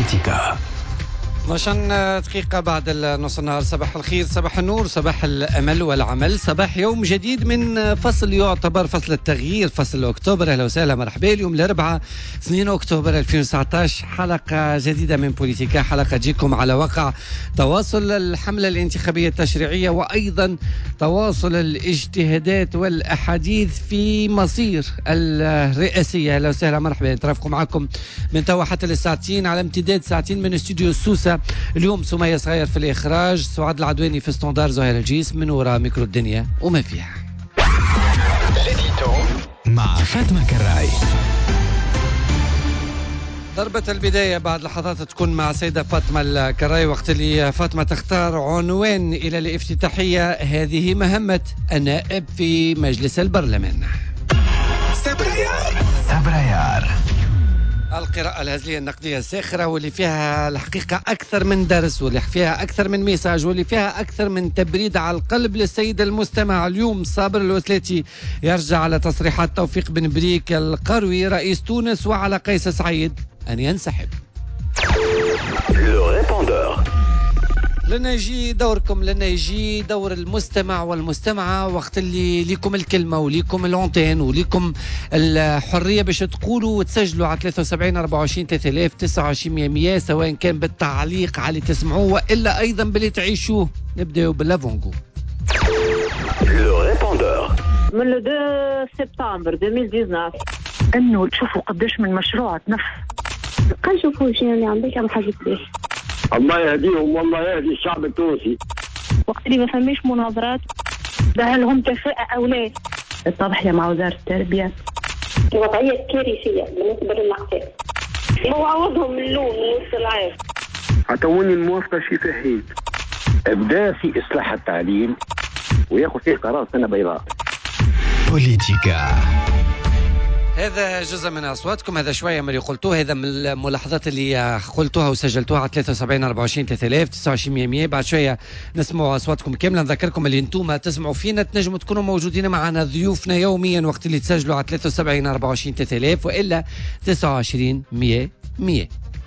بوليتيكا. 12 دقيقة بعد نص النهار. صباح الخير، صباح النور، صباح الأمل والعمل، صباح يوم جديد من فصل يعتبر فصل التغيير، فصل أكتوبر. أهلا وسهلا، مرحبا. اليوم الأربعاء 2 أكتوبر 2019، حلقة جديدة من بوليتيكا، حلقة تجيكم على وقع تواصل الحملة الانتخابية التشريعية، وأيضا تواصل الاجتهادات والأحاديث في مصير الرئاسية. أهلا وسهلا، مرحبا. نترافقوا معكم من توا حتى للساعتين على امتداد ساعتين من استوديو السوسة. اليوم سمية صغير في الإخراج، سعاد العدواني في ستوندار، زهير الجيس من وراء ميكرو الدنيا وما فيها. مع فاطمة كراي. ضربة البداية بعد لحظات تكون مع سيدة فاطمة الكراي، وقت اللي فاطمة تختار عنوان إلى الافتتاحية. هذه مهمة النائب في مجلس البرلمان. سبريار. القراءة الهزلية النقدية الساخرة، واللي فيها الحقيقة أكثر من درس، واللي فيها أكثر من ميساج، واللي فيها أكثر من تبريد على القلب للسيد المستمع. اليوم صابر الوسلاتي يرجع على تصريحات توفيق بن بريك القروي رئيس تونس وعلى قيس سعيد أن ينسحب. لنا يجي دوركم، لنا يجي دور المستمع والمستمعة، وقت اللي ليكم الكلمة وليكم الانتين وليكم الحرية باش تقولوا وتسجلوا على 73 24 3000 29 100، سواء كان بالتعليق على اللي تسمعوه وإلا أيضا باللي تعيشوه. نبدأ باللافونغو. من 2 سبتمبر 2019 انه تشوفوا قداش من مشروع تنفذ. قال شوفوا شنو اللي عندك على حاجة كبير. الله يهديهم والله يهدي الشعب التونسي. وقت اللي ما فماش مناظرات ده هل هم كفاءة أو لا؟ التضحية مع وزارة التربية وضعية كارثية بالنسبة للأقسام. هو عوضهم من اللون من وسط العام. عطوني الموافقة شفاهية. ابدأ في إصلاح التعليم وياخذ فيه قرار سنة بيضاء. بوليتيكا. هذا جزء من أصواتكم، هذا شوية من اللي قلتوه، هذا من الملاحظات اللي قلتوها وسجلتوها على 73 24 3000 29 100. بعد شوية نسمعوا أصواتكم كاملة. نذكركم اللي انتم تسمعوا فينا تنجموا تكونوا موجودين معنا ضيوفنا يوميا وقت اللي تسجلوا على 73 24 3000 وإلا 29 100.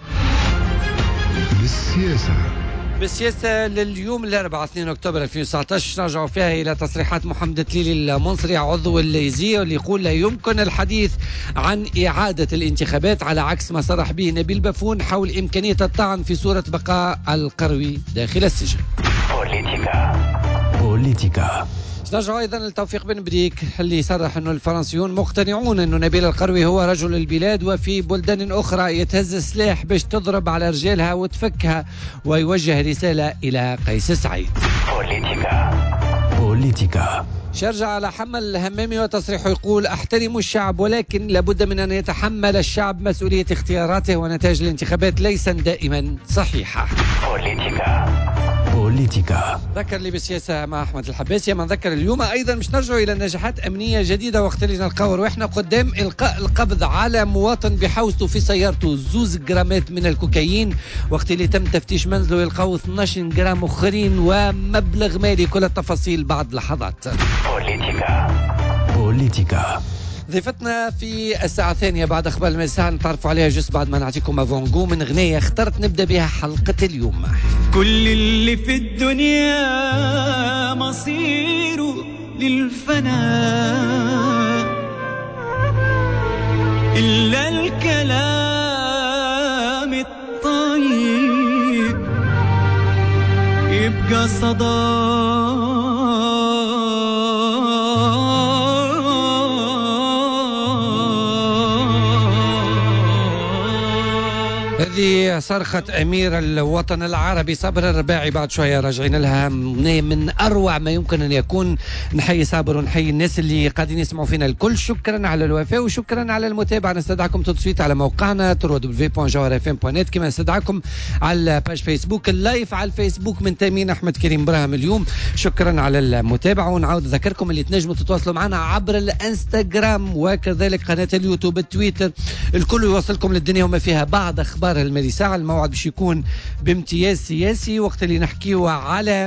بالسياسة لليوم الأربعاء 2 أكتوبر 2019 نرجع فيها إلى تصريحات محمد تليلي المنصري عضو الليزية، واللي يقول لا يمكن الحديث عن إعادة الانتخابات، على عكس ما صرح به نبيل بافون حول إمكانية الطعن في صورة بقاء القروي داخل السجن. بوليتيكا. نرجع أيضا لتوفيق بن بريك اللي صرح أنه الفرنسيون مقتنعون أنه نبيل القروي هو رجل البلاد، وفي بلدان أخرى يتهز السلاح باش تضرب على رجالها وتفكها، ويوجه رسالة إلى قيس سعيد. بوليتيكا. شرجع على حمل الهمامي وتصريحه يقول أحترم الشعب، ولكن لابد من أن يتحمل الشعب مسؤولية اختياراته، ونتائج الانتخابات ليس دائما صحيحة. بوليتيكا. ذكر لي بالسياسة مع أحمد الحباسي. ما نذكر اليوم أيضا مش نرجعوا إلى نجاحات أمنية جديدة، وقت اللي نلقاو روحنا قدام إلقاء القبض على مواطن بحوزته في سيارته 2 جرامات من الكوكايين، وقت اللي تم تفتيش منزله يلقاو 12 جرام أخرين ومبلغ مالي. كل التفاصيل بعد لحظات. بوليتيكا. ضيفتنا في الساعة الثانية بعد أخبار المساء نتعرفوا عليها جس بعد ما نعطيكم أفونغو من غنية اخترت نبدأ بها حلقة اليوم. كل اللي في الدنيا مصيره للفناء إلا الكلام الطيب يبقى صدى. هذه صرخة أمير الوطن العربي صابر الرباعي. بعد شوية راجعين لها من أروع ما يمكن أن يكون. نحيي صابر ونحيي الناس اللي قاعدين يسمعوا فينا الكل. شكرا على الوفاء وشكرا على المتابعة. نستدعكم تصويت على موقعنا www.jawharfm.net، كما نستدعكم على باج فيسبوك اللايف على الفيسبوك من تامين أحمد كريم براهم اليوم. شكرا على المتابعة، ونعاود ذكركم اللي تنجموا تتواصلوا معنا عبر الانستغرام وكذلك قناة اليوتيوب التويتر، الكل يوصلكم للدنيا وما فيها. بعد أخبار المالي ساعة الموعد باش يكون بامتياز سياسي، وقت اللي نحكيه على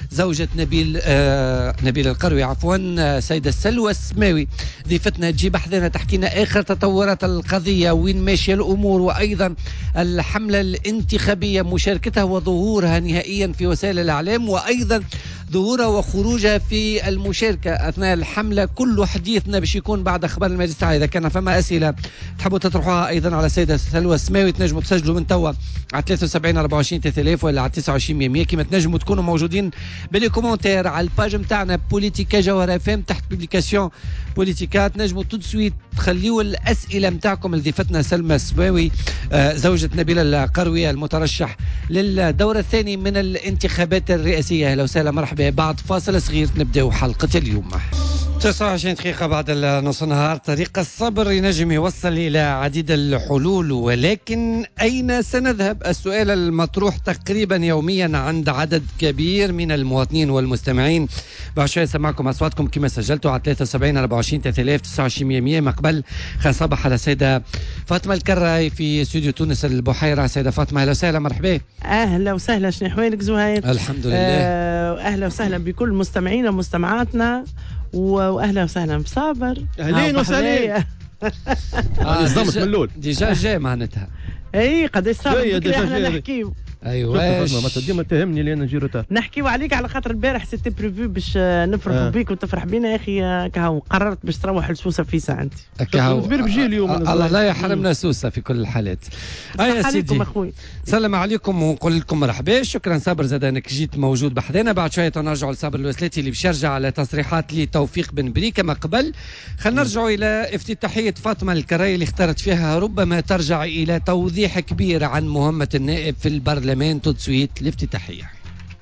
زوجة نبيل القروي عفوا، سيدة سلوى السماوي ضيفتنا تجي بحثنا تحكينا آخر تطورات القضية، وين ماشية الأمور، وأيضا الحملة الانتخابية مشاركتها وظهورها نهائيا في وسائل الإعلام، وأيضا ظهورها وخروجها في المشاركة أثناء الحملة. كل حديثنا باش يكون بعد أخبار المجلس التعليمي. إذا كان فما أسئلة تحبوا تطرحوها أيضا على السيدة سلوى السماوي تنجموا تسجلوا من توا على 73 24 3000 ولا على 29 100. كما تنجموا تكونوا موجودين بالكومنتير على الباج نتاعنا بوليتيكا جوهر اف ام تحت بوبليكاسيون بوليتيكا. تنجموا تو سويت تخليوا الأسئلة نتاعكم لضيفتنا سلمى السماوي زوجة نبيل القروي المترشح للدور الثاني من الانتخابات الرئاسية. أهلا وسهلا مرحبا. بعد فاصل صغير نبدأ حلقة اليوم. 29 دقيقة بعد نص النهار. طريق الصبر ينجم يوصل إلى عديد الحلول، ولكن أين سنذهب؟ السؤال المطروح تقريبا يوميا عند عدد كبير من المواطنين والمستمعين. بعد شوية سمعكم أصواتكم كما سجلتوا على 73 24 3000 29 100. مقبل صباح على السيدة فاطمة الكراي في استوديو تونس البحيرة. سيدة فاطمة أهلا وسهلا مرحبا. أهلا وسهلا، شنو أحوالك زهير؟ الحمد لله. أهلا وسهلا بكل مستمعينا ومستمعاتنا، واهلا وسهلا بصابر. اهلين وسهلا. نظمت من الاول ديجا جاي معناتها. اي قداش صار احنا نحكيو. ايوه ما ديما تهمني لان نجي روتار. نحكيو عليك على خاطر البارح سيتي بريفو باش نفرحوا بيك وتفرح بينا يا اخي. كهو قررت باش تروح لسوسه في ساعتي. كهو كبير بجي اليوم. الله لا يحرمنا سوسه في كل الحالات. يا سيدي سلام عليكم ونقول لكم مرحبا. شكرا صابر زاد انك جيت موجود بحذنا. بعد شويه نرجعوا لصابر الوسلاتي اللي باش يرجع على تصريحات لتوفيق بن بريكه. ما قبل خلينا نرجعوا الى افتتاحيه فاطمه الكراي اللي اختارت فيها ربما ترجع الى توضيح كبير عن مهمه النائب في البرلمان. تسويت الافتتاحيه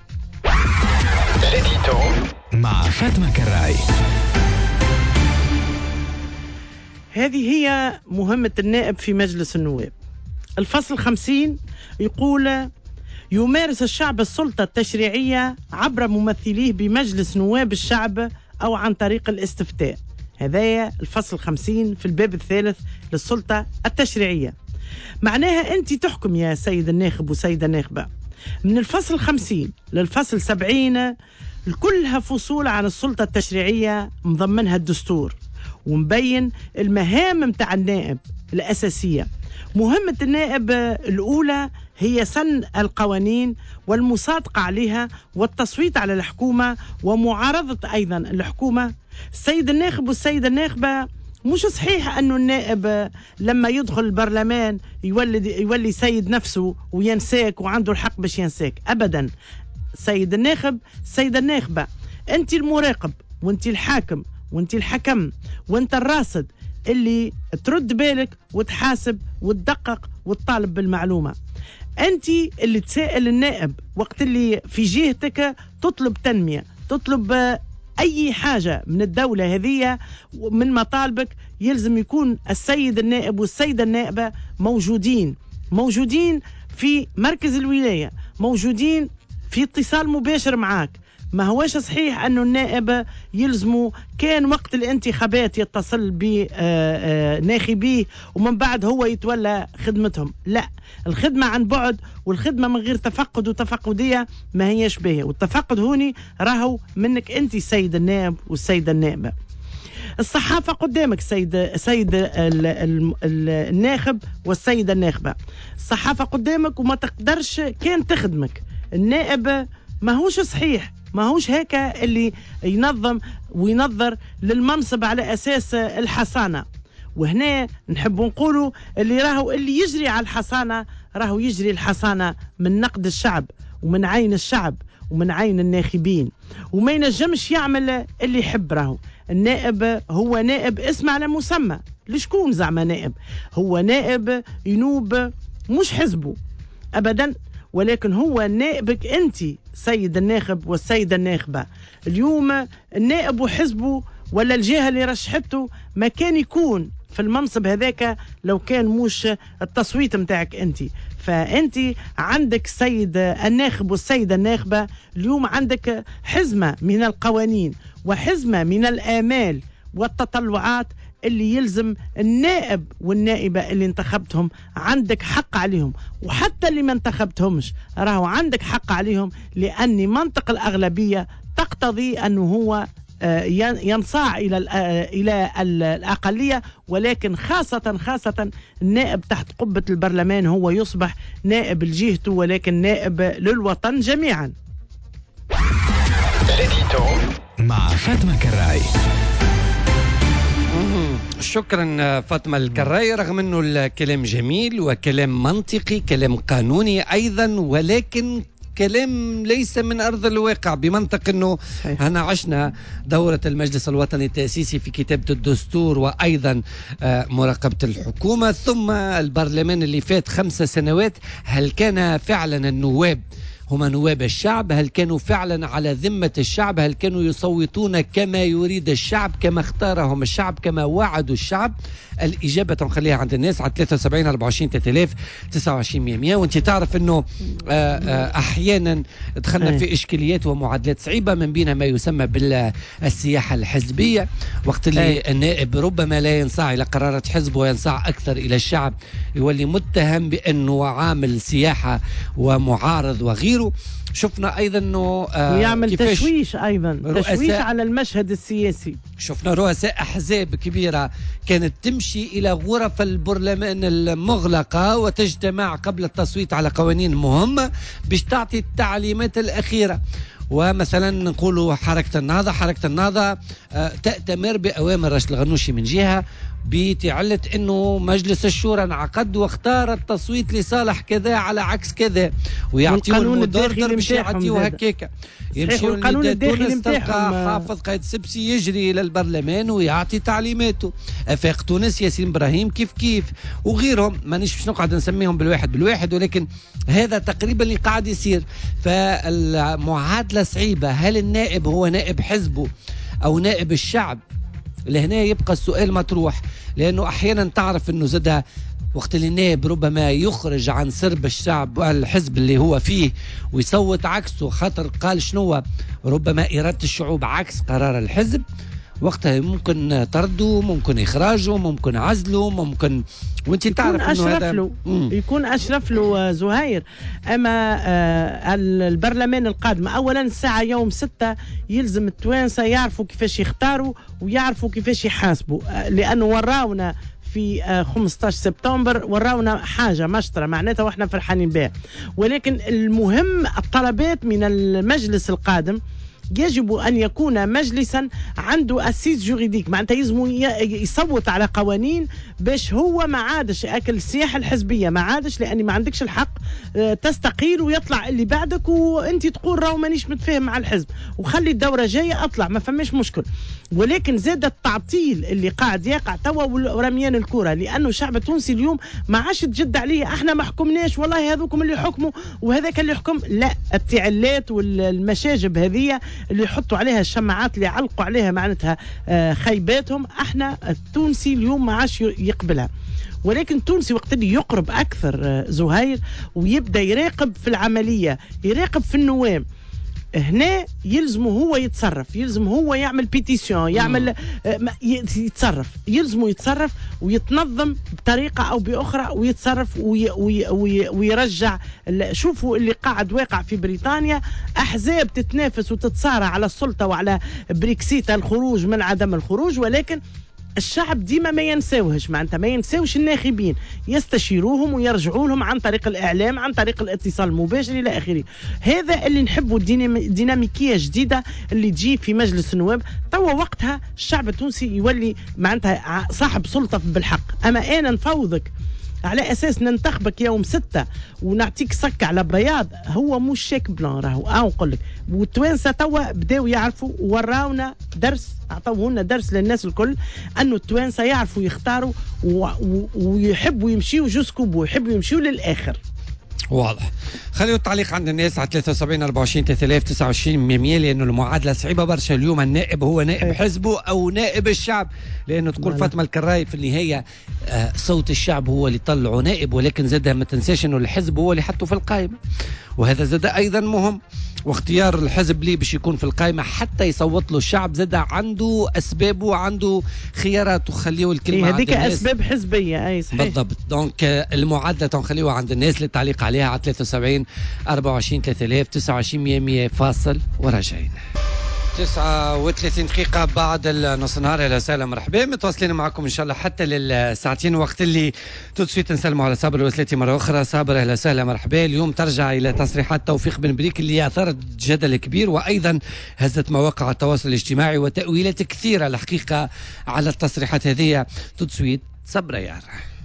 مع فاطمه كراي. هذه هي مهمه النائب في مجلس النواب. الفصل 50 يقول: يمارس الشعب السلطة التشريعية عبر ممثليه بمجلس نواب الشعب أو عن طريق الاستفتاء. هذا الفصل 50 في الباب الثالث للسلطة التشريعية. معناها أنت تحكم يا سيد الناخب وسيدة الناخبة. من الفصل 50 للفصل 70 كلها فصول عن السلطة التشريعية مضمنها الدستور ومبين المهام متاع النائب الأساسية. مهمة النائب الأولى هي سن القوانين والمصادقة عليها والتصويت على الحكومة ومعارضة أيضا الحكومة. السيد الناخب والسيدة الناخبة مش صحيح أنه النائب لما يدخل البرلمان يولي سيد نفسه وينساك وعنده الحق باش ينساك أبدا. سيد الناخب السيدة الناخبة أنت المراقب وأنت الحاكم وأنت الحكم وأنت الراصد اللي ترد بالك وتحاسب وتدقق وتطالب بالمعلومة. أنت اللي تسائل النائب وقت اللي في جهتك تطلب تنمية، تطلب أي حاجة من الدولة هذه من مطالبك. يلزم يكون السيد النائب والسيدة النائبة موجودين في مركز الولاية، موجودين في اتصال مباشر معاك. ما هواش صحيح أنه النائب يلزمه كان وقت الانتخابات يتصل بناخبيه ومن بعد هو يتولى خدمتهم. لا، الخدمة عن بعد والخدمة من غير تفقد وتفقدية ما هيش باهية، والتفقد هوني راهو منك أنت السيد النائب والسيدة النائبة. الصحافة قدامك سيد الناخب والسيدة الناخبة. الصحافة قدامك وما تقدرش كان تخدمك. النائب ما هوش صحيح، ما هوش هيك اللي ينظم وينظر للمنصب على أساس الحصانة. وهنا نحب نقولوا اللي يجري على الحصانة راهو يجري الحصانة من نقد الشعب ومن عين الشعب ومن عين الناخبين، وما ينجمش يعمل اللي يحب. راهو النائب هو نائب اسم على مسمى. لشكون زعما نائب؟ هو نائب ينوب مش حزبه أبدا، ولكن هو نائبك أنت سيد الناخب والسيدة الناخبة. اليوم النائب وحزبه ولا الجهة اللي رشحته ما كان يكون في المنصب هذاك لو كان مش التصويت متاعك أنت. فأنت عندك سيد الناخب والسيدة الناخبة اليوم عندك حزمة من القوانين وحزمة من الآمال والتطلعات اللي يلزم النائب والنائبة اللي انتخبتهم عندك حق عليهم، وحتى اللي ما انتخبتهمش راهو عندك حق عليهم، لأن منطق الأغلبية تقتضي أنه هو ينصاع إلى الأقلية، ولكن خاصة النائب تحت قبة البرلمان هو يصبح نائب لجهته ولكن نائب للوطن جميعا. مع فاطمة كراي. شكرا فاطمة الكراي. رغم أنه الكلام جميل وكلام منطقي، كلام قانوني أيضا، ولكن كلام ليس من أرض الواقع، بمنطق أنه هنا عشنا دورة المجلس الوطني التأسيسي في كتابة الدستور وأيضا مراقبة الحكومة، ثم البرلمان اللي فات 5 سنوات. هل كان فعلا النواب هم نواب الشعب؟ هل كانوا فعلا على ذمة الشعب؟ هل كانوا يصوتون كما يريد الشعب، كما اختارهم الشعب، كما وعدوا الشعب؟ الإجابة نخليها عند الناس على 73 24 3000 29 100. وانت تعرف انه احيانا دخلنا في اشكاليات ومعادلات صعيبة، من بينها ما يسمى بالسياحة الحزبية، وقت اللي النائب ربما لا ينصاع الى قرارات حزبه وينصاع اكثر الى الشعب، يولي متهم بانه عامل سياحة ومعارض وغيره. شفنا ايضا انه ويعمل تشويش ايضا، تشويش على المشهد السياسي. شفنا رؤساء احزاب كبيره كانت تمشي الى غرف البرلمان المغلقه وتجتمع قبل التصويت على قوانين مهمه باش تعطي التعليمات الاخيره. ومثلا نقولوا حركة النهضة تأتمر بأوامر رشد الغنوشي من جهة بتعلة أنه مجلس الشورى انعقد واختار التصويت لصالح كذا على عكس كذا، ويعطيوا المدردر باش يعطيوا هكاكا. يمشيوا القانون الداخلي نتاعهم. حافظ قايد سبسي يجري إلى البرلمان ويعطي تعليماته. أفاق تونس ياسين إبراهيم كيف وغيرهم، مانيش باش نقعد نسميهم بالواحد، ولكن هذا تقريبا اللي قاعد يصير. فالمعادلة صعيبة. هل النائب هو نائب حزبه أو نائب الشعب؟ لهنا يبقى السؤال مطروح، لأنه أحيانا تعرف أنه زادها وقت اللي النائب ربما يخرج عن سرب الشعب والحزب اللي هو فيه ويصوت عكسه، خاطر قال شنو ربما إرادة الشعوب عكس قرار الحزب، وقتها ممكن طرده، ممكن إخراجه، ممكن عزله، ممكن وانت تعرف انه هذا يكون أشرف له زهير. أما البرلمان القادم أولا الساعة يوم 6 يلزم التوانسة يعرفوا كيفاش يختاروا ويعرفوا كيفاش يحاسبوا، لأنه وراونا في 15 سبتمبر وراونا حاجة مشترى معناتها واحنا فرحانين بها. ولكن المهم الطلبات من المجلس القادم يجب أن يكون مجلسا عنده أسيس جوريديك، معناتها يلزم يصوت على قوانين باش هو ما عادش أكل السياحة الحزبية، ما عادش، لأني ما عندكش الحق تستقيل ويطلع اللي بعدك وانت تقول راهو مانيش متفاهم مع الحزب وخلي الدورة جاية أطلع، ما فماش مشكل. ولكن زاد التعطيل اللي قاعد يقع توا ورميان الكرة، لأنه الشعب التونسي اليوم ما عادش تجد عليه احنا ما حكمناش، والله هذوكم اللي حكموا وهذاك اللي حكم، لا، التعلات والمشاجب هذه اللي يحطوا عليها الشماعات اللي يعلقوا عليها معناتها خيباتهم، احنا التونسي اليوم ما عادش يقبلها. ولكن التونسي وقت اللي يقرب أكثر زهير ويبدأ يراقب في العملية، يراقب في النواب، هنا يلزمه هو يتصرف، يلزم هو يعمل بيتيسيون، يعمل يتصرف، يلزمه يتصرف ويتنظم بطريقة أو بأخرى ويتصرف ويرجع. شوفوا اللي قاعد واقع في بريطانيا، أحزاب تتنافس وتتصارع على السلطة وعلى بريكسيت الخروج من عدم الخروج، ولكن الشعب ديما ما ينساوهش، معناتها ما ينساوش الناخبين، يستشيروهم ويرجعوا لهم عن طريق الإعلام، عن طريق الاتصال المباشر إلى آخره. هذا اللي نحبه، ديناميكية جديدة اللي تجي في مجلس النواب. توا وقتها الشعب التونسي يولي معناتها صاحب سلطة بالحق. أما أنا نفوضك على أساس ننتخبك يوم 6 ونعطيك صك على بياض، هو مش شيك بلان راهو. نقول لك والتوانسة توا بداوا يعرفوا، وراونا درس، عطوه لنا درس للناس الكل، أنه التوانسة يعرفوا يختاروا ويحبوا يمشيوا جوسكو بو، يحبوا يمشيوا للآخر. واضح. خليوا التعليق عند الناس على 73 24 3000 29 100 لانه المعادله صعيبه برشا اليوم. النائب هو نائب حزبه او نائب الشعب، لانه تقول فاطمه الكراي في النهايه صوت الشعب هو اللي طلعوا نائب، ولكن زاد ما تنساش انه الحزب هو اللي حطه في القائمه، وهذا زاد ايضا مهم. واختيار الحزب ليه باش يكون في القائمه حتى يصوت له الشعب زاد عنده اسبابه وعنده خياراته. خليه الكلمه هذيك اسباب حزبيه. اي صحيح بالضبط. دونك المعادله تنخليوها عند الناس للتعليق عليها على 73 24 3000 29 100 فاصل وراجعين. 39 دقيقة بعد النص نهار. أهلا وسهلا مرحبا، متواصلين معكم إن شاء الله حتى للساعتين، وقت اللي تدسويت نسلموا على صابر الوسلاتي مرة أخرى. صابر أهلا وسهلا مرحبا. اليوم ترجع إلى تصريحات توفيق بن بريك اللي أثارت جدل كبير وأيضا هزت مواقع التواصل الاجتماعي وتأويلات كثيرة الحقيقة على التصريحات هذه. تدسويت صبريار.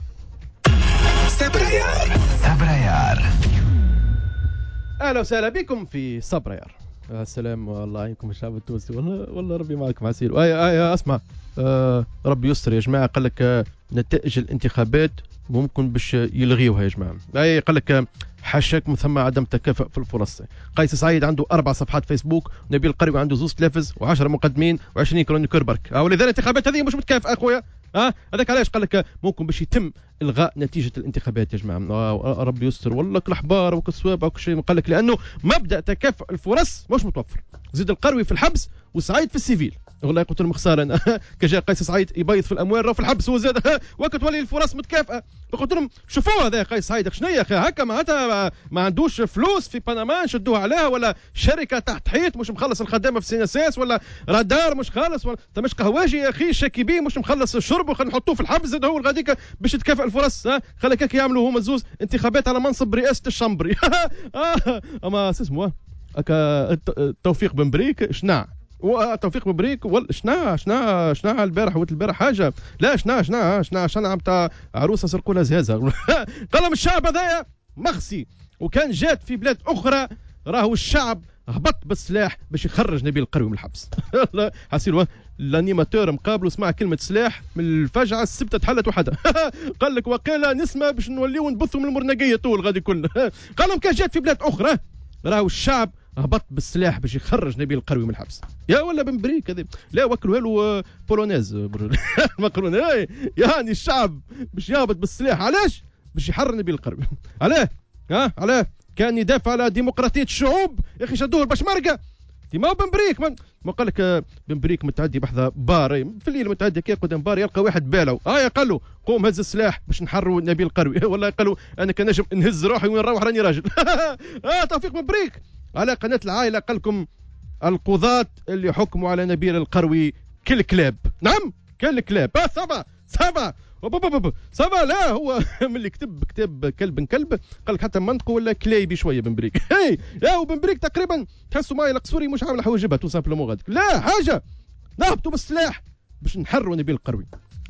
اهلا وسهلا بكم في صبريار. السلام والله عليكم الشعب التونسي. والله ربي معكم عسير. اسمع، ربي يستر يا جماعه. قال لك نتائج الانتخابات ممكن باش يلغيوها يا جماعه. قال لك حاشاكم ثم عدم تكافؤ في الفرص. قيس سعيد عنده 4 صفحات فيسبوك، نبيل القروي عنده 2 تلفز و10 مقدمين و20 كرونيكور برك. ولذا الانتخابات هذه مش متكافئه اخويا. هذاك علاش قال لك ممكن باش يتم الغاء نتيجه الانتخابات يا جماعه. ربي يستر والله. الاحبار وكالصواب وكل شيء. قال لك لانه مبدا تكافؤ الفرص مش متوفر. زيد القروي في الحبس وسعيد في السيفيل. والله قلت لهم خساره انا كجا قيس سعيد يبيض في الاموال راه في الحبس هو زاد وقت تولي الفرص متكافئه. فقلت لهم شوفوا هذا قيس سعيد شنو يا اخي هكا معناتها ما عندوش فلوس في بنما نشدوها عليها، ولا شركه تحت حيط مش مخلص الخدامه في سيناساس، ولا رادار مش خالص، ولا مش قهواجي يا اخي شاكي بيه مش مخلص الشرب وخلينا نحطوه في الحبس زاد هو غاديك باش تكافئ الفرص. خليك هيك يعملوا هما زوز انتخابات على منصب رئاسه الشمبري. اما اسمه هكا توفيق بن بريك شنع توفيق بن بريك شنا البارح والبارح حاجه. لا شنا بتاع عروسه سرقوا لها زهازه. قلم الشعب هذايا مخسي، وكان جات في بلاد اخرى راهو الشعب هبط بالسلاح باش يخرج نبيل القروي من الحبس. حسير الانيماتور مقابله سمع كلمه سلاح من الفجعه السبته تحلت وحده. قال لك وقيله نسمه باش نوليو نبثوا من المرنقيه طول غادي كله. قال لهم كان جات في بلاد اخرى راهو الشعب هبط بالسلاح باش يخرج نبيل القروي من الحبس. يا ولا بن بريك هذا لا وكلوا له بولونيز مقرون. يعني الشعب باش يهبط بالسلاح علاش؟ باش يحرر نبيل القروي. علاه؟ علاه؟ كان يدافع على ديمقراطيه الشعوب يا اخي شدوه البشمركه. ما بن بريك ما قال لك بن بريك متعدي بحذا بار في الليل متعدي كي قدام بار يلقى واحد بالو قال له قوم هز السلاح باش نحرروا نبيل القروي. والله قالوا انا كان نجم نهز روحي وين نروح راني راجل. توفيق بن بريك على قناه العائله قال لكم القضاة اللي حكموا على نبيل القروي كل كلاب. نعم كل كلاب. سبا سبا لا هو من اللي كتب كتاب كلب قال لك حتى منطقه ولا كلايبي شويه بن بريك. لا وبن بريك تقريبا تحسوا معايا القصوري مش عامل حواجبها تو سامبلومون غادي. لا حاجه نهبطوا بالسلاح باش نحرروا نبيل القروي.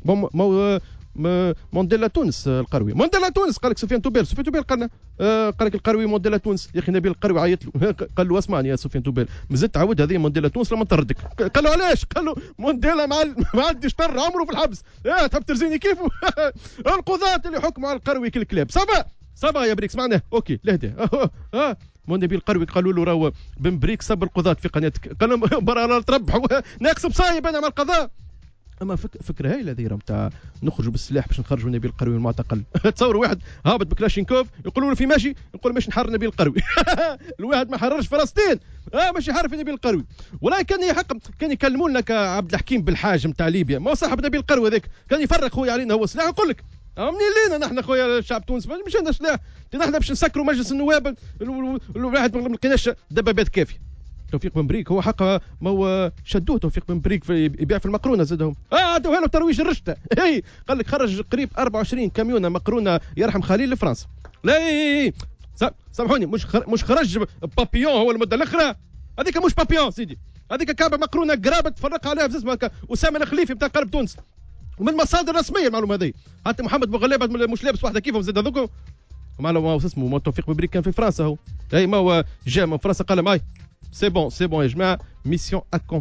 مونديلا تونس القروي. مونديلا تونس قال لك سفيان توبيل قال لك القروي مونديلا تونس يا اخي نبيل القروي عيط له. قال له اسمعني يا سفيان توبيل مازلت تعود هذه مونديلا تونس لما نطردك. قال له علاش؟ قال له مونديلا ما عنديش طر عمره في الحبس. تحب ترزيني كيفه؟ القضاة اللي حكموا على القروي كل كلاب. صبا يا بريكس معناه اوكي لهدي. نبيل القروي قالوا له راهو بن بريك سب القضاة في قناتك. قال لهم برا تربحوا ناقص بصايب انا مع القضاء. اما فكره هايله هذه نتاع نخرجوا بالسلاح باش نخرجوا نبيل القروي من المعتقل. تصوروا واحد هابط بكلاشينكوف يقولوا له في ماشي يقول ماشي نحرر نبيل القروي. الواحد ما حررش فلسطين ماشي يحرر نبيل القروي. ولا كان يحق كان يكلموا لنا كعبد الحكيم بالحاج نتاع ليبيا ما صاحب نبيل القروي هذاك كان يفرق خويا علينا هو سلاح. نقول لك منين لينا نحن خويا الشعب تونس مش عندنا سلاح. نحن باش نسكروا مجلس النواب الواحد ما لقيناش دبابات كافيه. توفيق بن بريك هو حق ما هو شدوه توفيق بن بريك يبيع في المقرونه زادهم عدوها له ترويج الرشته. قال لك خرج قريب 24 كاميونه مقرونه يرحم خليل لفرنسا. لا سامحوني مش خرج بابيون هو المده الاخرى هذيك مش بابيون سيدي هذيك كعبه مقرونه قرابه تفرق عليها في اسمها اسامه الخليفي بتاع قلب تونس ومن مصادر رسميه المعلومه هذه. حتى محمد بوغلابه مش لابس واحده كيفهم زاد هذوك. ما هو اسمه توفيق بن بريك كان في فرنسا هو ما هو جاء من فرنسا قال معي سي بون يا جماعه ميسيون اكومبلي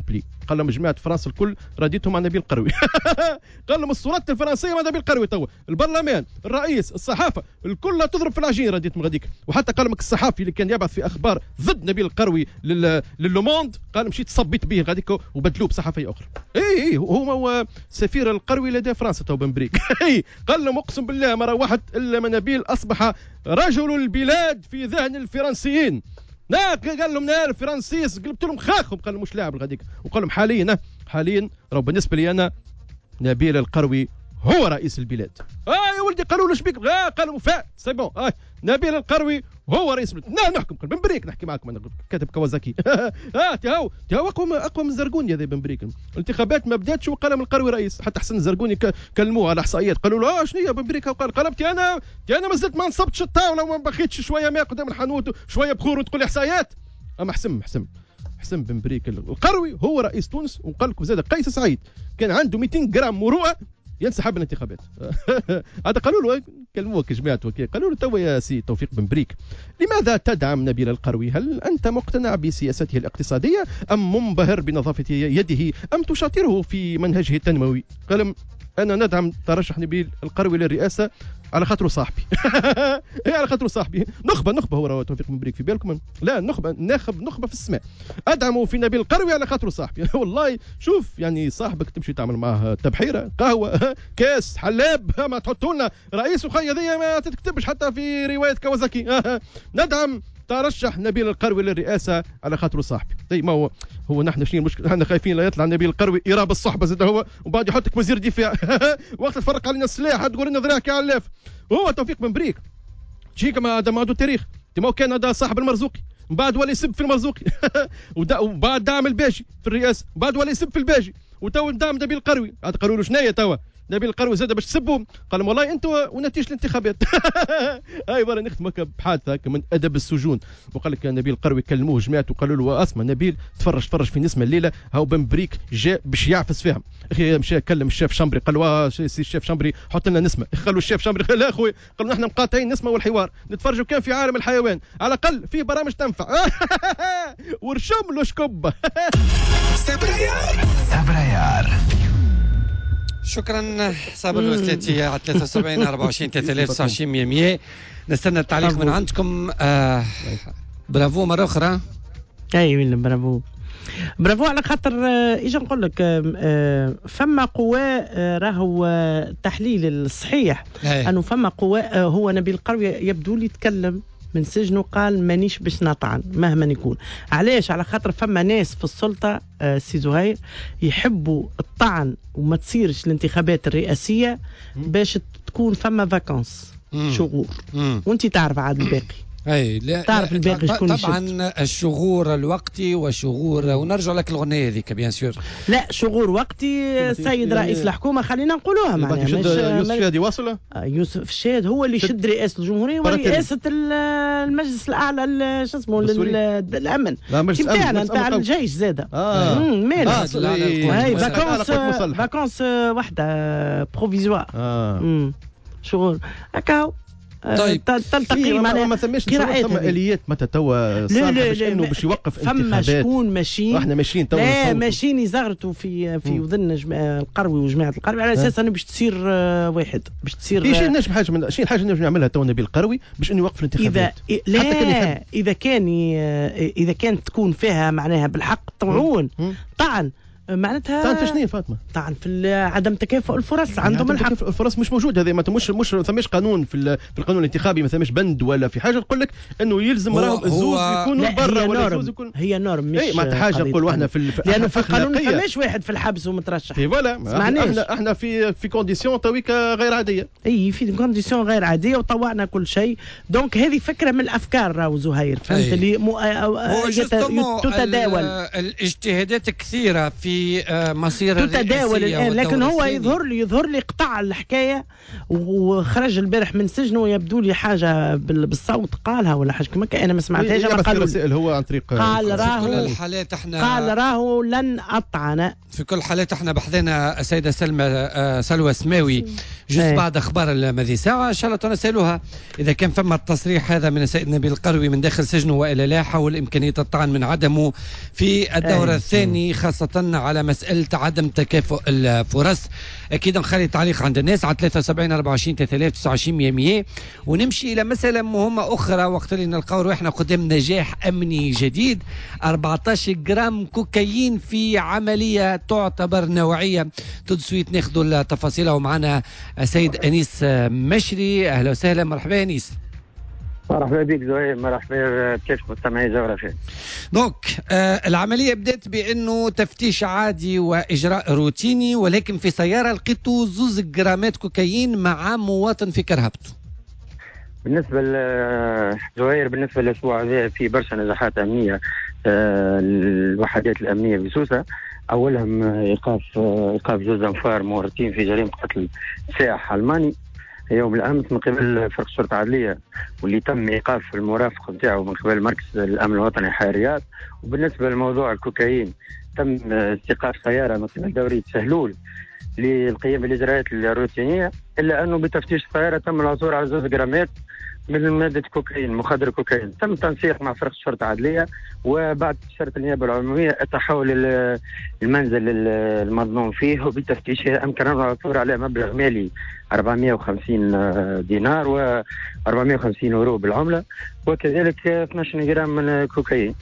قال لهم جماعه فرنسا الكل رديتهم مع نبيل القروي. قال لهم الصورات الفرنسيه مع نبيل القروي توا، البرلمان، الرئيس، الصحافه، الكل تضرب في العجين رديتهم غاديك. وحتى قال لك الصحافي اللي كان يبعث في اخبار ضد نبيل القروي للوموند قال مشيت صبيت به غاديك وبدلوه بصحفيه اخرى. اي هو سفير القروي لدى فرنسا تو بن بريك. قال لهم اقسم بالله ما روحت الا من نبيل اصبح رجل البلاد في ذهن الفرنسيين. قال لهم نار فرنسيس قلبت لهم خاخهم، قال لهم مش لاعب غاديك. وقال لهم حاليا راه بالنسبه لي انا نبيل القروي هو رئيس البلاد. يا ولدي قالوا له شبيك؟ قالوا فات سي بون. نبيل القروي هو رئيس البلاد. نحكم بن بريك نحكي معكم انا كاتب كوازاكي. تهاو اقوى من زرقوني هذا بن بريك. الانتخابات ما بداتش وقال لهم القروي رئيس. حتى حسن الزرقوني كلموه على احصائيات قالوا له شنو هي بن بريك؟ وقال قلبتي انا ما زلت ما نصبتش الطاوله وما بخيتش شويه ماء قدام الحانوت وشويه بخور وتقول لي احصائيات. اما حسن بن بريك القروي هو رئيس تونس. وقال لكم زاد قيس سعيد كان عنده 200 جرام مروءه ينسحب من الانتخابات. هذا قالوا له كلموه كجماعه وكيل قالوا له توا يا سي توفيق بن بريك لماذا تدعم نبيل القروي؟ هل انت مقتنع بسياسته الاقتصاديه ام منبهر بنظافه يده ام تشاطره في منهجه التنموي؟ قال انا ندعم ترشح نبيل القروي للرئاسه على خاطره صاحبي. على خاطره صاحبي. نخبه هو توفيق بن بريك في بالكم؟ لا نخبه في السماء. ادعمه في نبيل القروي على خاطره صاحبي. والله شوف يعني صاحبك تمشي تعمل معه تبحيره قهوه كاس حلاب ما تحطوا لنا رئيس وخي ذي ما تكتبش حتى في روايه كوازاكي. ندعم ترشح نبيل القروي للرئاسه على خاطره صاحبي. طيب ما هو نحن شنو المشكله؟ احنا خايفين لا يطلع نبيل القروي إراب الصحبه زاد هو وبعد يحطك وزير دفاع. وقت تفرق علينا السلاح تقول لنا ذراع كعلاف. هو توفيق بن بريك شي كما هذا ما عنده تاريخ. ما كان هذا صاحب المرزوقي من بعد ولا يسب في المرزوقي. وبعد دعم الباجي في الرئاسه بعد ولا يسب في الباجي وتو دعم نبيل القروي. عاد قالوا له شنايا توا نبيل القروي زاد باش تسبهم؟ قال لهم والله انتوا ونتيجه الانتخابات. هاي برا نختم هكا بحادثه هكا من ادب السجون. وقال لك نبيل القروي كلموه جماعته وقالوا له اسمع نبيل تفرج في نسمه الليله هاو بن بريك جاء باش يعفس فيهم. اخي مشى كلم الشيف شمبري قال له سي الشيف شمبري حط لنا نسمه. قالوا الشيف شمبري لا اخوي قالوا نحن مقاطعين نسمه والحوار نتفرجوا كان في عالم الحيوان على الاقل في برامج تنفع. ورشم له شكب. سبريار شكرا صابر الوثلاثية على 73 24 23 100. نستنى التعليق من عندكم. برافو مرة أخرى. أي برافو على خاطر إيش نقول لك فما قوى راهو التحليل الصحيح أنه فما قوى. هو نبيل القروي يبدو لي يتكلم من سجنه قال مانيش باش نطعن مهما يكون. علاش؟ على خاطر فما ناس في السلطة سي زهير يحبوا الطعن وما تصيرش الانتخابات الرئاسية باش تكون فما فاكانس شغور. وانت تعرف عاد الباقي. اي تعرف الباقي شكون طبعا الشغور الوقتي وشغور ونرجع لك الاغنيه هذيك بيان سور. لا شغور وقتي السيد رئيس الحكومه خلينا نقولوها معناها يوسف الشهادي واصله. يوسف الشهاد هو اللي يشد رئاسه الجمهوريه ورئاسه المجلس الاعلى شو اسمه الامن نتاعنا نتاع الجيش زاده. مالك هاي فاكونس واحده بروفيزوار. شغور هكاو. طيب تلتقي ما ثماش ثم اليات متى توا صالح باش انه باش يوقف انتخابات. فما شكون ماشيين واحنا ماشيين توا لا ماشيين يزغرتوا في وذن القروي وجماعه القروي على اساس انه باش تصير واحد باش تصير. ايش نجم حاجه من شي حاجه نجم نعملها تو نبيل القروي باش انه يوقف الانتخابات. اذا كانت تكون فيها معناها بالحق طعون طعن معناتها طعن في شنو فاطمه؟ طعن في عدم تكافؤ الفرص. عندهم الحق. الفرص مش موجود. هذا مش ثماش قانون في القانون الانتخابي ما ثماش بند ولا في حاجه تقول لك انه يلزم راهم الزوز يكونوا برا ولا الزوز يكون. هي نورم مش ما حاجه نقول احنا لانه في القانون ما ثماش واحد في الحبس ومترشح. فوالا احنا في كونديسيون تويكا غير عاديه. اي في كونديسيون غير عاديه وطوعنا كل شيء. دونك هذه فكره من الافكار راهو زهير فهمت اللي تتداول الاجتهادات كثيره في مصير تتداول الان. لكن هو يظهر لي قطع الحكايه وخرج البارح من سجنه ويبدو لي حاجه بالصوت قالها ولا حاجه كما انا ما سمعتهاش. قال رسائل هو عن طريق قال راهو لن اطعن. في كل الحالات احنا بحثنا السيده سلوى سماوي جزء بعد اخبار المذي ساعه ان شاء الله تنسالوها اذا كان فما التصريح هذا من السيد نبيل القروي من داخل سجنه والا لا حول امكانيه الطعن من عدمه في الدور الثاني خاصه على مسألة عدم تكافؤ الفرص. أكيد نخلي تعليق عند الناس على 73 24 3029 100 ونمشي إلى مسألة مهمة أخرى. وقت اللي نلقاو روحنا قدام نجاح أمني جديد، 14 جرام كوكايين في عملية تعتبر نوعية. تدسويت ناخذوا التفاصيل ومعنا سيد أنيس مشري. أهلا وسهلا، مرحبا أنيس. مرحبا بك زهير، مرحبا بكيف مستمعي جغرافيا. دونك العملية بدأت بأنه تفتيش عادي وإجراء روتيني، ولكن في سيارة لقيتوا 2 جرامات كوكايين مع مواطن في كرهبته. بالنسبة لزهير، بالنسبة للأسبوع هذا في برشا نجاحات أمنية. الوحدات الأمنية بسوسة أولهم إيقاف 2 أنفار مورطين في جريمة قتل سائح ألماني يوم الأمس من قبل فرق شرطة عدلية، واللي تم إيقاف المرافق نتاعو من قبل مركز الأمن الوطني حيريات. وبالنسبة لموضوع الكوكايين تم استيقاف سيارة من قبل دورية سهلول للقيام بالإجراءات الروتينية، إلا أنه بتفتيش السيارة تم العثور على 2 جرامات من مادة كوكايين، مخدر كوكايين. تم تنسيق مع فرق الشرطة العدلية، وبعد استشارة النيابة العمومية التحول المنزل المظنون فيه، وبتفتيشه أمكن العثور على مبلغ مالي 450 دينار و 450 يورو بالعملة، وكذلك 12 جرام من كوكايين.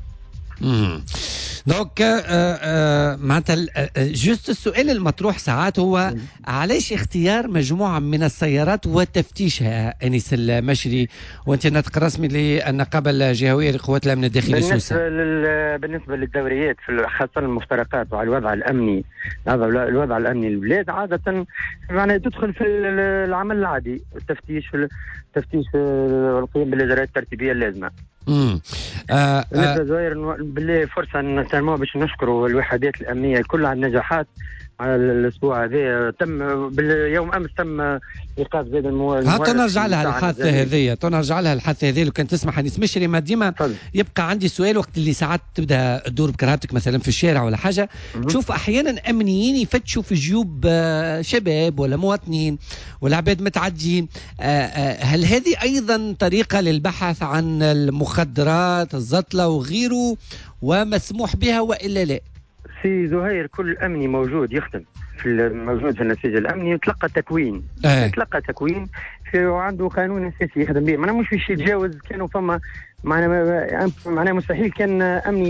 دونك معناتها جوست السؤال المطروح ساعات هو علاش اختيار مجموعة من السيارات وتفتيشها أنيس المشري وانت ناطق رسمي للنقابة الجهوية لقوات الأمن الداخلي سوسة؟ بالنسبة للدوريات خاصة المفترقات وعلى الوضع الأمني، هذا الوضع الأمني للبلاد عادة يعني تدخل في العمل العادي، التفتيش والقيام بالإجراءات الترتيبية اللازمة. بالنسبة زهير بالله فرصة نستلموها باش نشكروا الوحدات الأمنية كلها على النجاحات على الأسبوع هذا. تم يوم أمس تم إيقاف زاد الموارد. تنرجع لها الحادثة هذه، تنرجع لها الحادثة هذه لو كان تسمح أنيس مشري. ما ديما يبقى عندي سؤال، وقت اللي ساعات تبدأ تدور بكرهبتك مثلا في الشارع ولا حاجة، تشوف أحيانا أمنيين يفتشوا في جيوب شباب ولا مواطنين ولا عباد متعدين. هل هذه أيضا طريقة للبحث عن المخدرات الزطلة وغيره ومسموح بها وإلا لا؟ في زهير كل أمني موجود يخدم موجود في النسيج الأمني، يتلقى تكوين يتلقى تكوين وعنده قانون أساسي يخدم به. مش فيش يتجاوز، كانوا فما معناها مستحيل كان أمني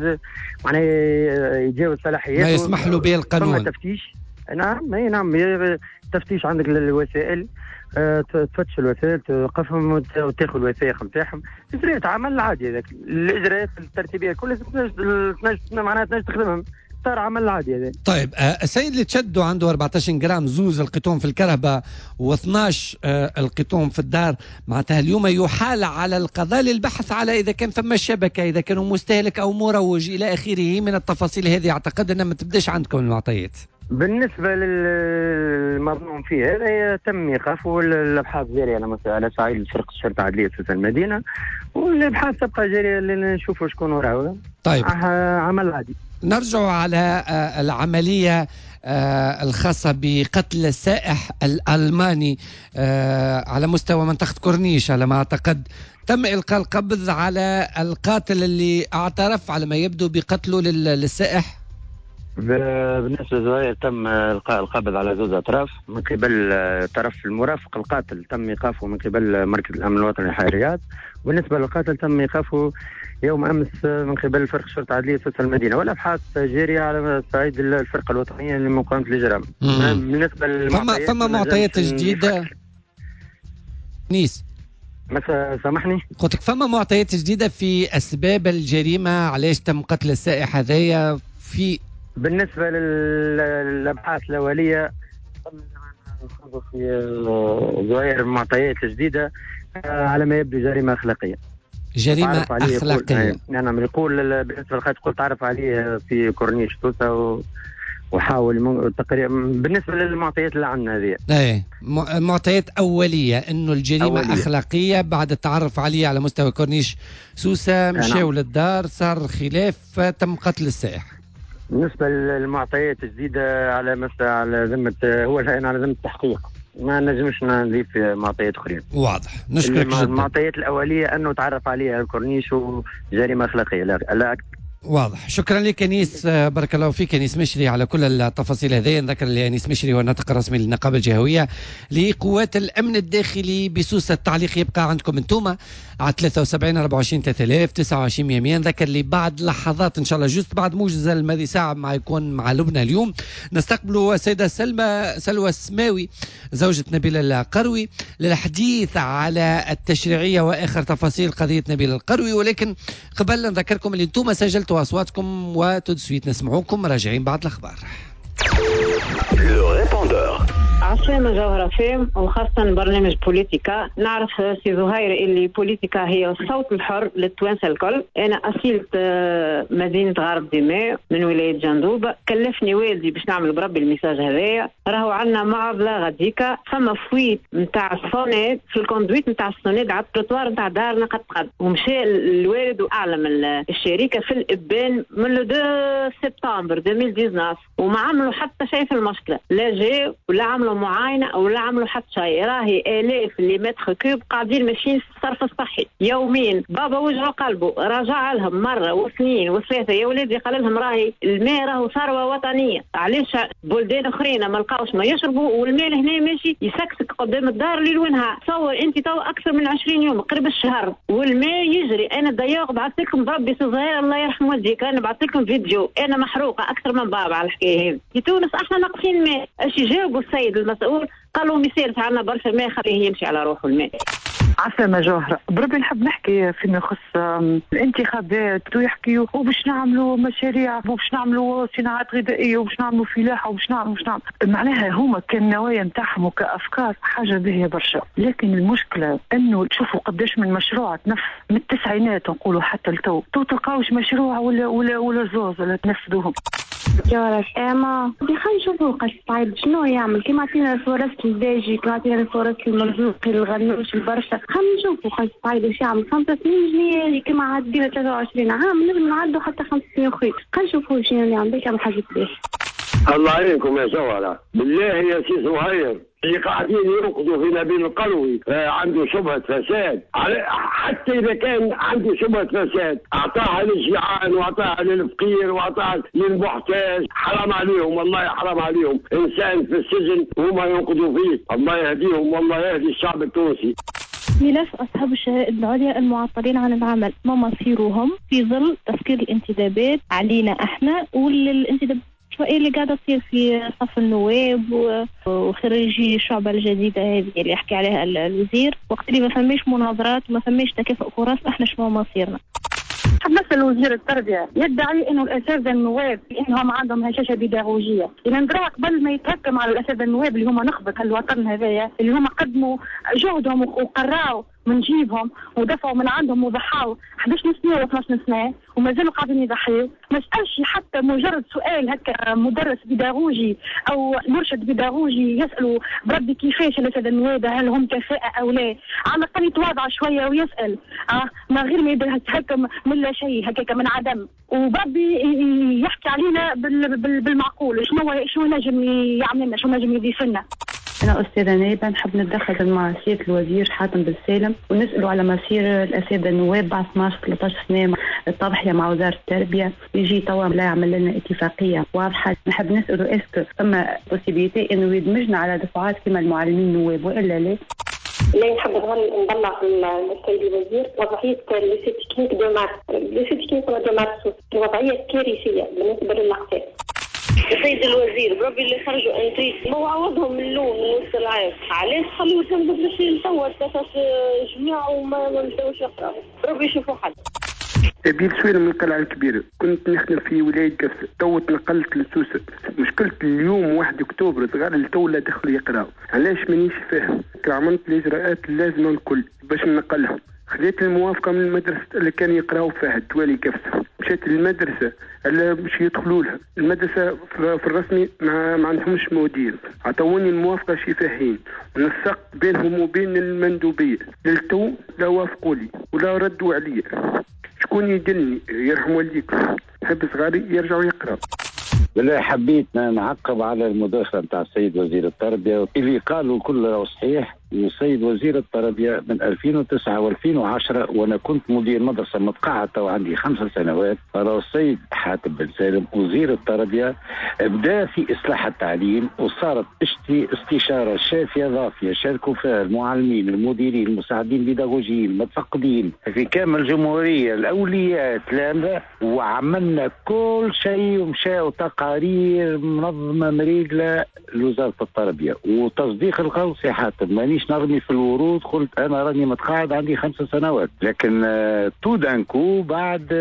يتجاوز صلاحياته، ما يسمح له به القانون. فما تفتيش. نعم تفتيش عندك الوسائل، تفتش الوسائل، توقفهم وتاخذ الوثائق نتاعهم، اجراءات عمل عادي. هذاك الاجراءات الترتيبيه كلها معناها تنجم تخدمهم، صار عمل عادي هذا. طيب السيد اللي تشدوا عنده 14 جرام، 2 لقيتهم في الكرهبه و12 لقيتهم في الدار، معناتها اليوم يحال على القضاء للبحث على اذا كان ثم شبكه، اذا كانوا مستهلك او مروج الى اخره من التفاصيل هذه. اعتقد انها ما تبداش عندكم المعطيات. بالنسبة للمظنون فيه هذا تم إيقافه، الأبحاث جارية على صعيد فرق الشرطة العدلية في المدينة، والأبحاث تبقى جارية لنشوفوا شكون وراه. طيب عمل عادي. نرجع على العملية الخاصة بقتل السائح الألماني على مستوى منطقة كورنيش. على ما أعتقد تم إلقاء القبض على القاتل اللي اعترف على ما يبدو بقتله للسائح. بالنسبة لزهير تم إلقاء القبض على 2 أطراف من قبل طرف المرافق القاتل، تم إيقافه من قبل مركز الأمن الوطني حيريات. وبالنسبة للقاتل تم إيقافه يوم أمس من قبل فرق الشرطة العدلية في المدينة، والأبحاث جارية على صعيد الفرقة الوطنية لمقاومة الإجرام. بالنسبة للمعطيات فما معطيات جديدة نيس؟ سامحني، قلت لك فما معطيات جديدة في أسباب الجريمة، علاش تم قتل السائح هذايا؟ في بالنسبة للأبحاث الأولية في زهير معطيات جديدة على ما يبدو جريمة أخلاقية. جريمة أخلاقية. نعم، يقول بالنسبة للخيط قلت تعرف عليه في كورنيش توسا وحاول تقريبا. بالنسبة للمعطيات اللي عندنا هذه معطيات أولية إنه الجريمة أولية. أخلاقية. بعد التعرف عليه على مستوى كورنيش سوسة مشاو للدار، صار خلاف، تم قتل السائح. بالنسبة للمعطيات الجديدة على ذمة هو الآن على ذمة التحقيق، ما نجمش نضيف معطيات أخرين. واضح، نشكرك جدا. المعطيات الأولية أنه تعرف عليها الكورنيش وجريمة أخلاقية لا أكثر. واضح. شكرا لك انيس، بارك الله فيك انيس مشري على كل التفاصيل هذه. نذكر انيس مشري هو الناطق الرسمي للنقابه الجهويه لقوات الامن الداخلي بسوسه. التعليق يبقى عندكم انتم على 73 24 3000 29 100. نذكر لي بعد لحظات ان شاء الله جوست بعد موجز الماضي ساعه ما يكون مع لبنى اليوم نستقبلوا السيده سلوى السماوي زوجة نبيل القروي للحديث على التشريعيه واخر تفاصيل قضيه نبيل القروي. ولكن قبل نذكركم اللي انتم سجلتوا اصواتكم وتدسويت نسمعوكم راجعين بعد الاخبار. عشان جوهرة فيم وخاصة برنامج بوليتيكا. نعرف سي زهير اللي بوليتيكا هي الصوت الحر للتوانسة الكل. أنا أصيلة مدينة غرب دماء من ولاية جندوب. كلفني والدي باش نعمل بربي الميساج هذايا. راهو عندنا معضلة غديكا، فما فويت نتاع الصونيد في الكوندويت نتاع الصونيد على التروتوار نتاع دارنا قد ومشى الوالد وأعلم الشركة في الإبان من لو 2 سبتمبر 2019 وما عملوا حتى شيء في المشكلة، لا جاء ولا عملوا معاينة أو لا عملوا حتى شيء. راهي آلاف اللي متر كوب قاعدين ماشيين في الصرف الصحي يومين. بابا وجعوا قلبه، راجع لهم مرة واثنين وثلاثة. يا ولادي قال لهم راهي الماء راهو ثروة وطنية، علاش بلدان أخرين ما لقاوش ما يشربوا والماء هنا ماشي يسكسك قدام الدار اللي لونها. تصور أنت تو أكثر من 20 يوم قريب الشهر والماء يجري. أنا ضياق بعثت لكم بربي صغير الله يرحم والديك، أنا بعثت لكم فيديو أنا محروقة أكثر من بابا على الحكاية هذه. في تونس احنا ناقصين ماء. اش يجاوبوا السيد المسؤول؟ قالوا مثال عندنا برشا ماء خليه يمشي على روحه الماء. عسلامة جوهرة، بربي نحب نحكي فيما يخص الانتخابات ويحكيوا وباش نعملوا مشاريع وباش نعملوا صناعات غذائية وباش نعملوا فلاحة وباش نعملوا معناها هما كالنوايا نتاعهم وكأفكار حاجة باهية برشا. لكن المشكلة انه تشوفوا قداش من مشروع تنفذ من التسعينات نقولوا حتى لتو تلقاوش مشروع ولا زوز ولا تنفذوهم. جوارة اما خلينا نشوفوا قصايد شنو يعمل كيما عطينا الفرص الباجي كيما عطينا الفرص المرزوقي الغنوش البرشا. خلينا نشوفوا قصايد واش يعمل 5 سنين جنيه كيما عدينا 23 عام نجم نعدوا حتى 5 سنين اخرين. خلينا نشوفوا شنو اللي عندك يعمل حاجه باهيه. الله عليكم يا جوهرة بالله يا سي زهير اللي قاعدين يرقدوا في نبيل القروي عنده شبهة فساد. حتى إذا كان عنده شبهة فساد أعطاها للجيعان وأعطاها للفقير وأعطاها للمحتاج. حرام عليهم والله حرام عليهم. إنسان في السجن وهما ينقضوا فيه. الله يهديهم والله يهدي الشعب التونسي. ملف أصحاب الشهائد العليا المعطلين عن العمل ما مصيرهم في ظل تفكير الانتدابات علينا احنا والانتدابات اللي قاعدة تصير في صف النواب وخريجي الشعبة الجديدة هذه اللي يحكي عليها الوزير. وقت اللي ما فماش مناظرات وما فماش تكافؤ فرص احنا شنو مصيرنا؟ حب نسأل وزير التربية يدعي انه الاساتذة النواب انهم عندهم هشاشة بيداغوجية. اذا نقرا قبل ما يتهكم على الاساتذة النواب اللي هم نخبة هالوطن هذايا اللي هم قدموا جهدهم وقراوا من جيبهم ودفعوا من عندهم وضحاوا 11 سنة و 12 سنة وما زالوا قاعدين يضحيوا. ما سألش حتى مجرد سؤال هكا مدرس بيداغوجي او مرشد بيداغوجي يسألوا بربي كيفاش الاساتذة النواب هل هم كفاءة او لا. على الاقل يتواضع شوية ويسأل ما غير ما يتهكم من لا شيء هكاك من عدم. وبربي يحكي علينا بالمعقول شنو نجم يعملنا شنو نجم يضيف لنا. أنا أستاذة نائبة نحب نتدخل مع سيادة الوزير حاتم بالسالم ونسأله على مسير الأساتذة النواب بعد 12-13 سنة التضحية مع وزارة التربية. يجي توا لا يعمل لنا اتفاقية واضحة. نحب نسأله اسكو ثم بوسيبيتي إنه يدمجنا على دفعات كما المعلمين النواب وإلا لا؟ لا نحب نبلغ السيد الوزير وضعية ليسي تكنيك دو مارس. ليسي تكنيك دو مارس وضعية كارثية بالنسبة للأقسام. السيد الوزير بربي اللي خرجوا انتريس هو عوضهم من اللون من وسط العام. علاش خلوا تنبت باش نصور ثلاثة جميع وما نبداوش يقراو. بربي يشوفوا حد. نبيل سويلة من القلعة الكبيرة. كنت نخدم في ولاية قفص تو تنقلت لسوسة. مشكلة اليوم 1 أكتوبر صغار التولة دخلوا يقراو. علاش مانيش فاهم. عملت الإجراءات اللازمة الكل باش نقلهم. خذيت الموافقة من المدرسة اللي كانوا يقراوا فيها التوالي قفص. مشيت للمدرسة اللي باش يدخلوا لها. المدرسة في الرسمي ما عندهمش مدير. عطوني الموافقة شفاهين ونسقت بينهم وبين المندوبية. للتو لا وافقوا لي ولا ردوا علي. شكون يدلني يرحم والديك. نحب صغاري يرجعوا يقراوا. بالله حبيت نعقب على المداخله نتاع السيد وزير التربيه اللي قالوا كله صحيح. والسيد وزير التربيه من 2009 و2010 وانا كنت مدير مدرسه متقاعده وعندي 5 سنوات. ترى السيد حاتم بن سالم وزير التربيه بدا في اصلاح التعليم وصارت استشاره شافيه ضافيه شاركوا فيها المعلمين المديرين المساعدين البيداغوجيين المتفقدين في كامل الجمهوريه الاولياء التلامذه وعملنا كل شيء ومشاو تقارير منظمه مريقله لوزاره التربيه وتصديق القول سي حاتم. مانيش نرمي في الورود قلت انا راني متقاعد عندي 5 سنوات لكن تو دانكو بعد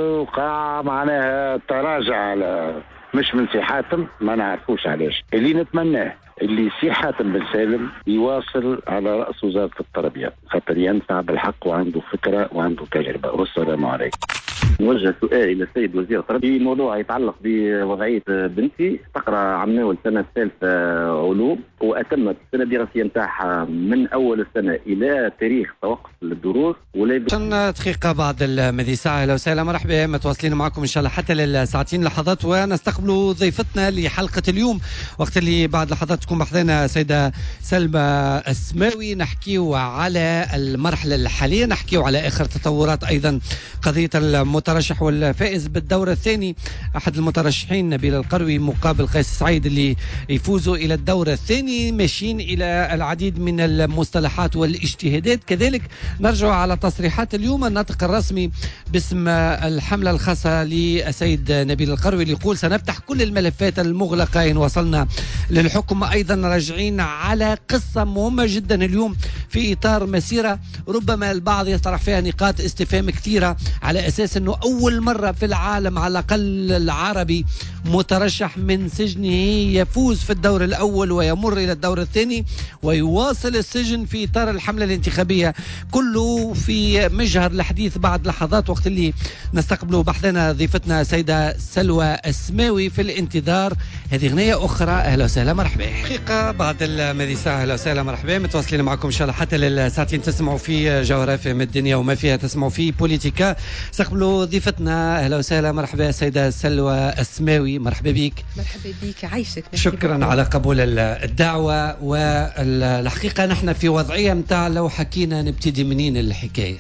وقع معناها تراجع على مش من سي حاتم ما نعرفوش علاش. اللي نتمناه اللي سي حاتم بن سالم يواصل على رأس وزارة التربية خاطر ينفع بالحق وعنده فكرة وعنده تجربة. والسلام عليكم. نوجه سؤال الى السيد وزير التربيه في موضوع يتعلق بوضعيه بنتي تقرا عمناول السنه الثالثه علوم واتمت السنه الدراسيه نتاعها من اول السنه الى تاريخ توقف الدروس ولا دقيقه بعد المذي ساعه. اهلا وسهلا مرحبا متواصلين معكم ان شاء الله حتى للساعتين لحظات ونستقبلوا ضيفتنا لحلقه اليوم وقت اللي بعد لحظات تكون بحضنا سيده سلمى السماوي نحكيو على المرحله الحاليه نحكيو على اخر تطورات ايضا قضيه المترشح والفائز بالدور الثاني أحد المترشحين نبيل القروي مقابل قيس سعيد اللي يفوزوا إلى الدور الثاني ماشيين إلى العديد من المصطلحات والاجتهادات. كذلك نرجع على تصريحات اليوم الناطق الرسمي باسم الحملة الخاصة للسيد نبيل القروي اللي يقول سنفتح كل الملفات المغلقة إن وصلنا للحكم. أيضا راجعين على قصة مهمة جدا اليوم في إطار مسيرة ربما البعض يطرح فيها نقاط استفهام كثيرة على أساس أنه أول مرة في العالم على الأقل العربي مترشح من سجنه يفوز في الدور الأول ويمر إلى الدور الثاني ويواصل السجن في إطار الحملة الانتخابية. كله في مجهر الحديث بعد لحظات وقت اللي نستقبلوا بحثنا ضيفتنا سيدة سلوى السماوي في الانتظار هذه غنية أخرى. أهلا وسهلا مرحبا. دقيقة بعد المذي ساعة. أهلا وسهلا مرحبا متواصلين معكم إن شاء الله حتى للساعتين تسمعوا في جغرافيا من الدنيا وما فيها تسمعوا في بوليتيكا. استقبلوا ضيفتنا اهلا وسهلا مرحبا سيده سلوى السماوي مرحبا بك. مرحبا بك عايشك. شكرا على قبول الدعوه. والحقيقه نحن في وضعيه متاع لو حكينا نبتدي منين الحكايه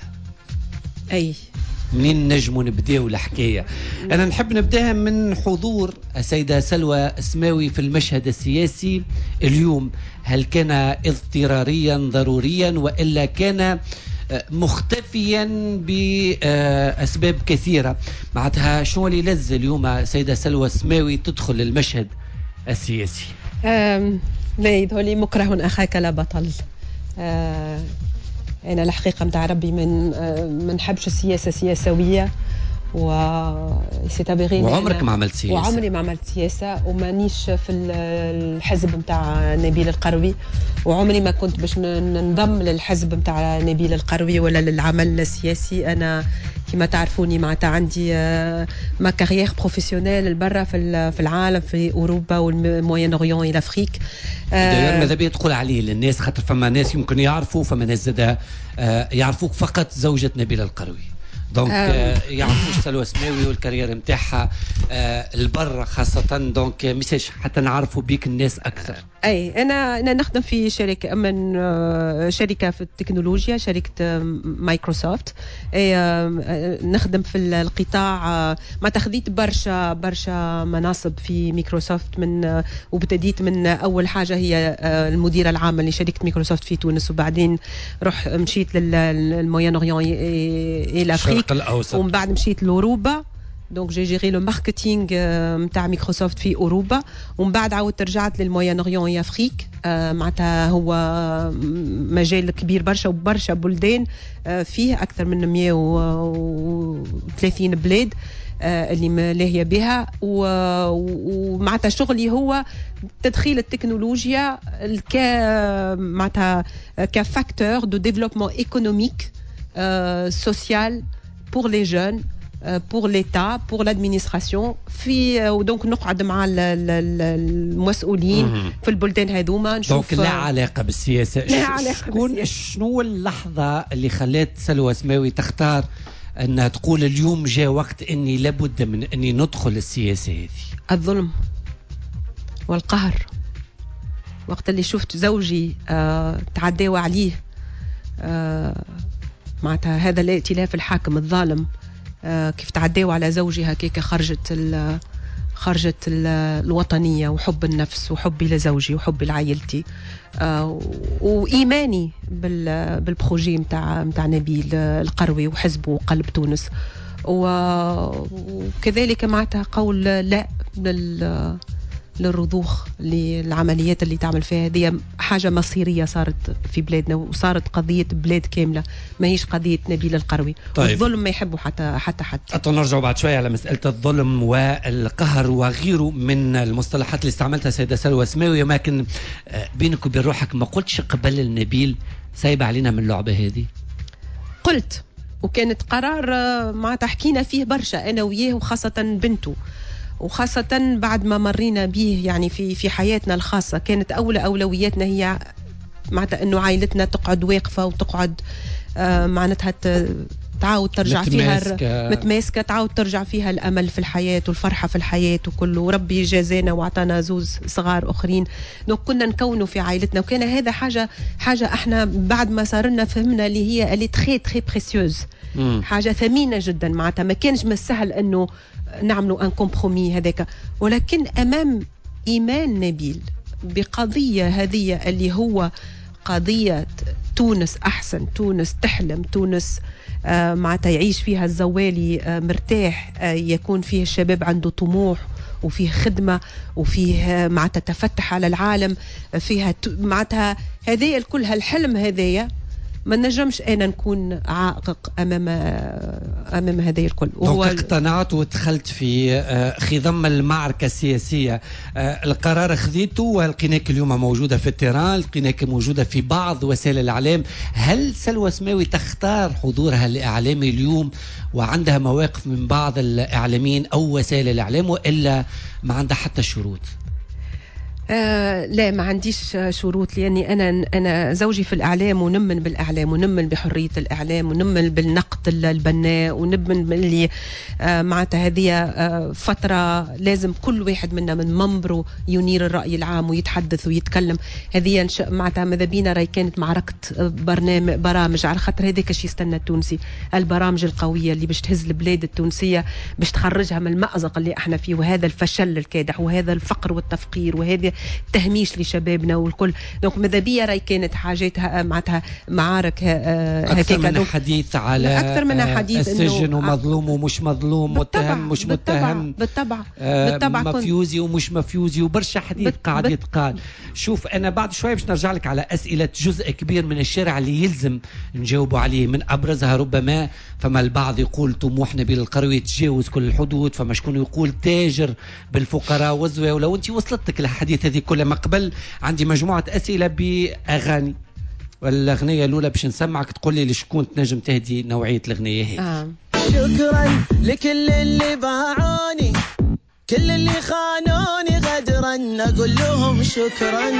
اي منين نجموا نبداو الحكايه. انا نحب نبداها من حضور السيده سلوى السماوي في المشهد السياسي اليوم. هل كان اضطراريا ضروريا والا كان مختفيا بأسباب كثيرة؟ معناتها شو اللي لز اليوم سيدة سلوى السماوي تدخل المشهد السياسي؟ لا يدهولي مكره أخاك لا بطل. أنا الحقيقة متاع ربي من حبش السياسة سياسوية وعمرك ما عملت سياسة؟ وعمري ما عملت سياسة ومانيش في الحزب متاع نبيل القروي وعمري ما كنت باش ننضم للحزب متاع نبيل القروي ولا للعمل السياسي. أنا كما تعرفوني معناتها عندي ما كارير بروفيسيونيل برا في العالم في أوروبا والموين أوريون إلى أفريك. ماذا بيا تقول عليه للناس خاطر فما ناس يمكن يعرفوا فما ناس زاد يعرفوك فقط زوجة نبيل القروي دونك يعرفوش سلوى السماوي والكارير نتاعها البر خاصة دونك ميساج حتى نعرفوا بيك الناس أكثر. أي أنا نخدم في شركة من شركة في التكنولوجيا شركة مايكروسوفت. نخدم في القطاع ما تخذيت برشا مناصب في مايكروسوفت من وابتديت من أول حاجة هي المديرة العامة لشركة مايكروسوفت في تونس وبعدين مشيت للموين أوريون إلى أفريقيا ومن بعد مشيت لأوروبا. دونك جي جيري لو ماركتينغ نتاع مايكروسوفت في اوروبا ومن بعد عاودت رجعت للموين اوريون اي افريك. معناتها هو مجال كبير برشا وبرشا بلدان فيه اكثر من 130 بلاد اللي لاهيه بها ومعناتها شغلي هو تدخيل التكنولوجيا معناتها كفاكتور دو ديفلوبمون ايكونوميك سوسيال pour les jeunes, pour l'État, pour l'administration. ودونك نقعد مع المسؤولين في البلدان هذوما نشوف. دونك لا علاقة بالسياسة. لا علاقة بالسياسة. شنو اللحظة اللي خلت سلوى السماوي تختار أنها تقول اليوم جاء وقت أني لابد من أني ندخل السياسة هذه؟ الظلم والقهر. وقت اللي شفت زوجي تعداوا عليه معناتها هذا الائتلاف الحاكم الظالم كيف تعداوا على زوجي هكاك، خرجت الوطنية وحب النفس وحبي لزوجي وحبي لعائلتي وإيماني بالبروجي متاع نبيل القروي وحزبه وقلب تونس، وكذلك معناتها قول لا للرضوخ للعمليات اللي تعمل فيها. هذه حاجة مصيرية صارت في بلادنا، وصارت قضية بلاد كاملة، ما هيش قضية نبيل القروي. طيب. والظلم ما يحبه حتى حد. نرجع بعد شوية على مسألة الظلم والقهر وغيره من المصطلحات اللي استعملتها سيدة سلوى سماوي. لكن بينك وبين روحك ما قلتش قبل النبيل سايب علينا من اللعبة هذه؟ قلت، وكانت قرار معناتها حكينا فيه برشا أنا وياه، وخاصة بنته، وخاصة بعد ما مرينا به يعني في حياتنا الخاصة. كانت أولوياتنا هي معناتها أنه عائلتنا تقعد واقفة وتقعد معناتها تعاود ترجع فيها متماسكة، تعاود ترجع فيها الأمل في الحياة والفرحة في الحياة وكله. وربي جازانا وعطانا زوز صغار أخرين، كنا نكونوا في عائلتنا. وكان هذا حاجة احنا بعد ما صارنا فهمنا اللي هي اللي تخي بريسيوز، حاجة ثمينة جدا. معناتها ما كانش من السهل أنه نعملوا ان كومبرومي هذاك، ولكن امام ايمان نبيل بقضيه هذه اللي هو قضيه تونس احسن، تونس تحلم، تونس معناتها يعيش فيها الزوالي مرتاح، يكون فيه الشباب عنده طموح وفيه خدمه وفيه معناتها تفتح على العالم، فيها معناتها هذه الكل هالحلم هذايا ما نجمش أنا نكون عائق أمام هذه الكل. وهو اقتنعت ودخلت في خضم المعركة السياسية. القرار خذيته ولقيناك اليوم موجودة في التيران، لقيناك موجودة في بعض وسائل الإعلام. هل سلوى سماوي تختار حضورها الإعلامي اليوم وعندها مواقف من بعض الإعلاميين أو وسائل الإعلام، وإلا ما عندها حتى شروط؟ لا، ما عنديش شروط، لأني أنا زوجي في الإعلام ونمن بالإعلام ونمن بحرية الإعلام ونمن بالنقد البناء ونمن باللي معناتها هذه فترة لازم كل واحد منا من منبره ينير الرأي العام ويتحدث ويتكلم. هذه معناتها ماذا بينا راي كانت معركة برامج على خاطر هذاك الشيء يستنى التونسي، البرامج القوية اللي باش تهز البلاد التونسية، باش تخرجها من المأزق اللي احنا فيه، وهذا الفشل الكادح وهذا الفقر والتفقير وهذا تهميش لشبابنا والكل. دونك ماذا بيا راي كانت حاجاتها معناتها معارك أكثر من حديث على أكثر من حديث السجن ومظلوم ومش مظلوم، متهم مش متهم، بالطبع مفيوزي ومش مفيوزي، وبرشا حديث قاعد يتقال. شوف أنا بعد شوي باش نرجع لك على أسئلة جزء كبير من الشارع اللي يلزم نجاوبوا عليه. من أبرزها ربما فما البعض يقول طموح نبيل القروي يتجاوز كل الحدود، فما شكون يقول تاجر بالفقراء والزوايا. ولو أنت وصلتك الحديث هذه كلها ما قبل، عندي مجموعة أسئلة بأغاني، والأغنية الأولى باش نسمعك تقول لي لشكون تنجم تهدي نوعية الأغنية هي. شكرا لكل اللي باعوني، كل اللي خانوني غدرا، أقول لهم شكرا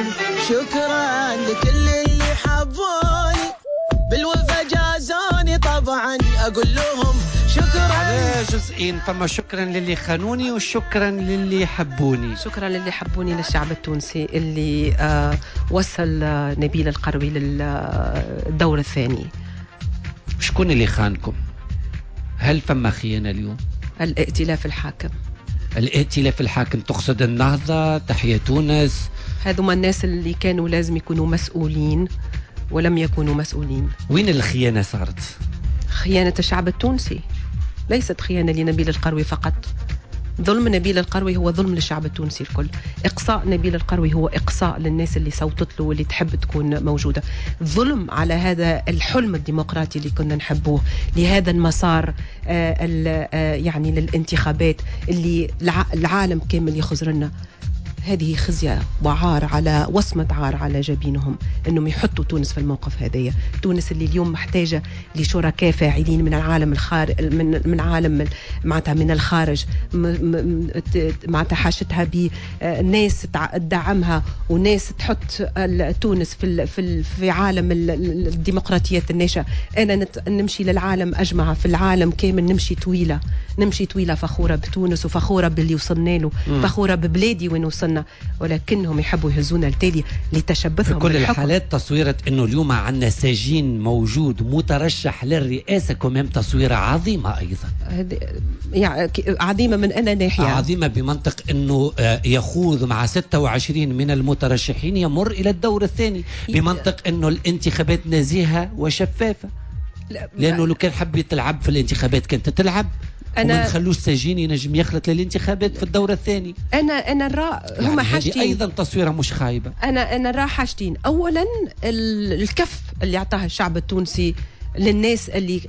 لكل اللي حبوني، بالوفا جازوني طبعا، أقول لهم شكرا. على جزئين، فما شكرا للي خانوني وشكرا للي حبوني. شكرا للي حبوني للشعب التونسي اللي وصل نبيل القروي للدور الثاني. شكون اللي خانكم؟ هل فما خيانة اليوم؟ الائتلاف الحاكم. الائتلاف الحاكم تقصد النهضة، تحية تونس؟ هذوما الناس اللي كانوا لازم يكونوا مسؤولين ولم يكونوا مسؤولين. وين الخيانة صارت؟ خيانة الشعب التونسي، ليست خيانة لنبيل القروي فقط. ظلم نبيل القروي هو ظلم للشعب التونسي الكل. إقصاء نبيل القروي هو إقصاء للناس اللي صوتت له واللي تحب تكون موجودة. ظلم على هذا الحلم الديمقراطي اللي كنا نحبوه، لهذا المسار يعني للانتخابات اللي العالم كامل يخزرنا. هذه خزية وعار على وصمة عار على جبينهم أنهم يحطوا تونس في الموقف هذايا. تونس اللي اليوم محتاجة لشركاء فاعلين من العالم الخارج، من عالم معناتها من الخارج، معناتها حاجتها بناس تدعمها وناس تحط تونس في عالم الديمقراطيات الناشئة. أنا نمشي للعالم أجمع، في العالم كامل نمشي طويلة فخورة بتونس وفخورة باللي وصلنا له، فخورة ببلادي وين وصلنا، ولكنهم يحبوا يهزونا التالي لتشبثهم في كل الحالات. تصويرة انه اليوم عندنا سجين موجود مترشح للرئاسة كمان تصويرة عظيمة ايضا، يعني عظيمة من انا ناحية، عظيمة بمنطق انه يخوض مع 26 من المترشحين يمر الى الدور الثاني، بمنطق انه الانتخابات نزيهة وشفافة، لانه لو كان حب تلعب في الانتخابات كانت تلعب، وما نخلوش سجين ينجم يخلط للانتخابات في الدورة الثاني. أنا هما يعني حاجتين أيضا تصويرة مش خايبة. أنا نرى حاجتين. أولا الكف اللي أعطاها الشعب التونسي للناس اللي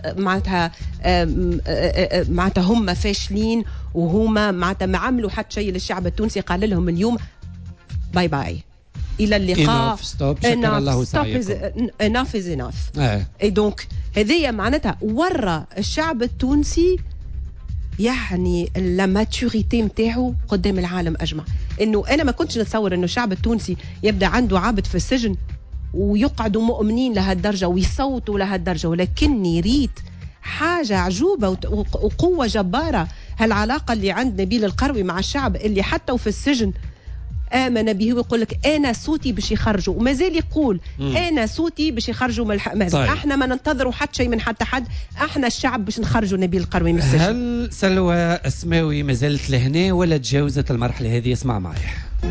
معناتها هم فاشلين، وهما معناتها ما عملوا حتى شيء للشعب التونسي. قال لهم اليوم باي باي إلى اللقاء، شكرا الله سعيكم، enough is enough. اي دونك هذه معناتها ورا الشعب التونسي يعني اللاماتوريتي متاعه قدام العالم أجمع. إنه أنا ما كنتش نتصور إنه الشعب التونسي يبدأ عنده عابد في السجن ويقعدوا مؤمنين لهالدرجة ويصوتوا لهالدرجة، ولكني ريت حاجة عجوبة وقوة جبارة. هالعلاقة اللي عند نبيل القروي مع الشعب اللي حتى وفي السجن آمن به، ويقول لك أنا صوتي باش يخرجوا، وما زال يقول أنا صوتي باش يخرجوا من الحماس. طيب. احنا ما ننتظروا حتى شيء من حتى حد، احنا الشعب باش نخرجوا نبيل القروي من السجن. هل سلوى اسماوي ما زالت لهنا ولا تجاوزت المرحلة هذه؟ اسمع معي.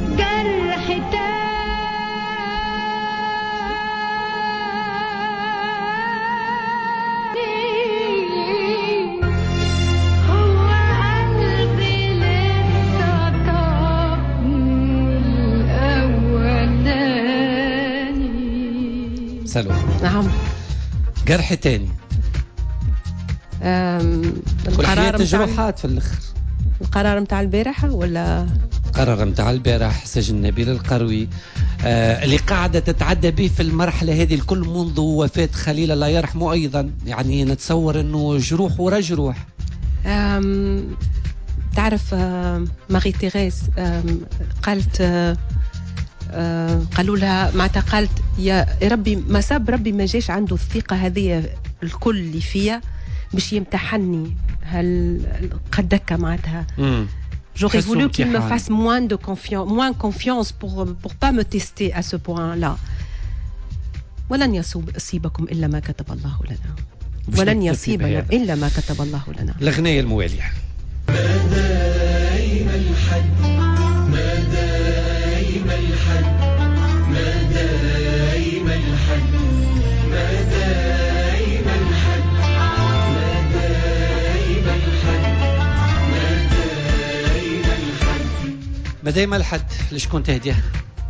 سلوى. نعم. جرح تاني. القرار تجرحات في الاخر. القرار متاع البارحة ولا قرار متاع البارح سجن نبيل القروي اللي قاعدة تتعدى به في المرحلة هذه الكل منذ وفاة خليل الله يرحمه أيضا. يعني نتصور أنه جروح ورا جروح. تعرف ماري تيريز قالت قالوا لها معناتها قالت يا ربي ما ساب ربي ما جاش عنده الثقة هذه الكل اللي فيها باش يمتحني قدك معناتها. J'aurais voulu qu'il me fasse moins confiance pour pas me tester à ce point-là. ولن يصيبكم إلا ما كتب الله لنا، ولن يصيبنا إلا ما كتب الله لنا. الأغنية الموالية. ما دايما الحد لشكون تهديه؟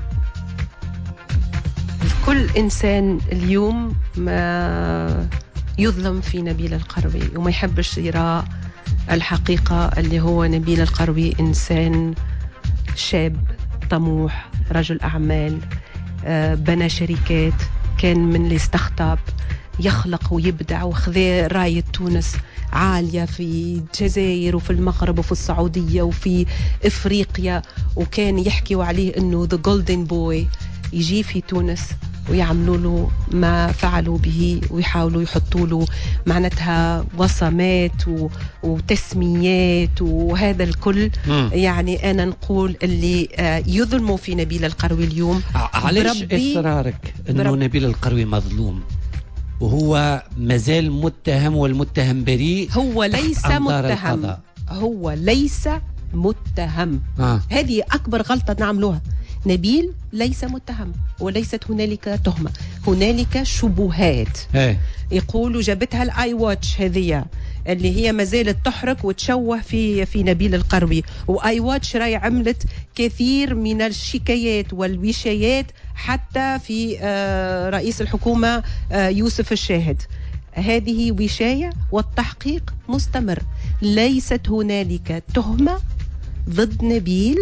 كل إنسان اليوم ما يظلم في نبيل القروي وما يحبش يرى الحقيقة اللي هو نبيل القروي إنسان شاب طموح، رجل أعمال، بنى شركات، كان من اللي استخطب يخلق ويبدع وخذ راية تونس عالية في الجزائر وفي المغرب وفي السعودية وفي إفريقيا، وكان يحكيوا عليه إنه the golden boy. يجي في تونس ويعملوا له ما فعلوا به ويحاولوا يحطوا له معناتها وصمات وتسميات وهذا الكل. يعني أنا نقول اللي يظلموا في نبيل القروي اليوم. علاش إصرارك إنه نبيل القروي مظلوم وهو مازال متهم والمتهم بريء؟ هو ليس متهم، هو ليس متهم. هذه أكبر غلطة نعملوها. نبيل ليس متهم وليست هنالك تهمة، هنالك شبهات. يقولوا جابتها الآي واتش هذه اللي هي ما زالت تحرك وتشوه في نبيل القروي، وآي واتش راي عملت كثير من الشكايات والوشايات حتى في رئيس الحكومة يوسف الشاهد. هذه وشاية والتحقيق مستمر. ليست هنالك تهمة ضد نبيل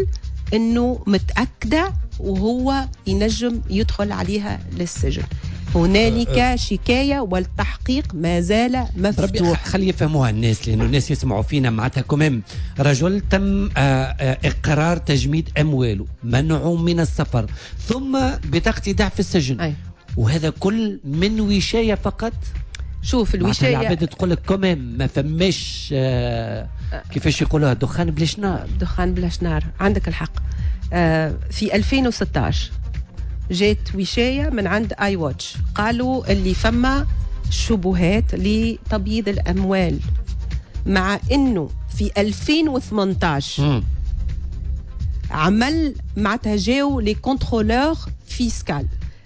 انه متاكده وهو ينجم يدخل عليها للسجن. هنالك شكاية والتحقيق ما زال مفتوح. خلي يفهموها الناس، لأنه الناس يسمعوا فينا معناتها كمام. رجل تم إقرار تجميد أمواله، منعه من السفر، ثم بطاقة إيداع في السجن. وهذا كل من وشاية فقط. شوف الوشاية العباد تقول لك كمام ما فماش كيفاش يقولوها دخان بلاش نار. دخان بلاش نار، عندك الحق. في 2016 جات وشاية من عند آي واتش، قالوا اللي فما شبهات لتبييض الأموال، مع أنه في 2018 عمل معناتها جاو لي كونترولور فيسكال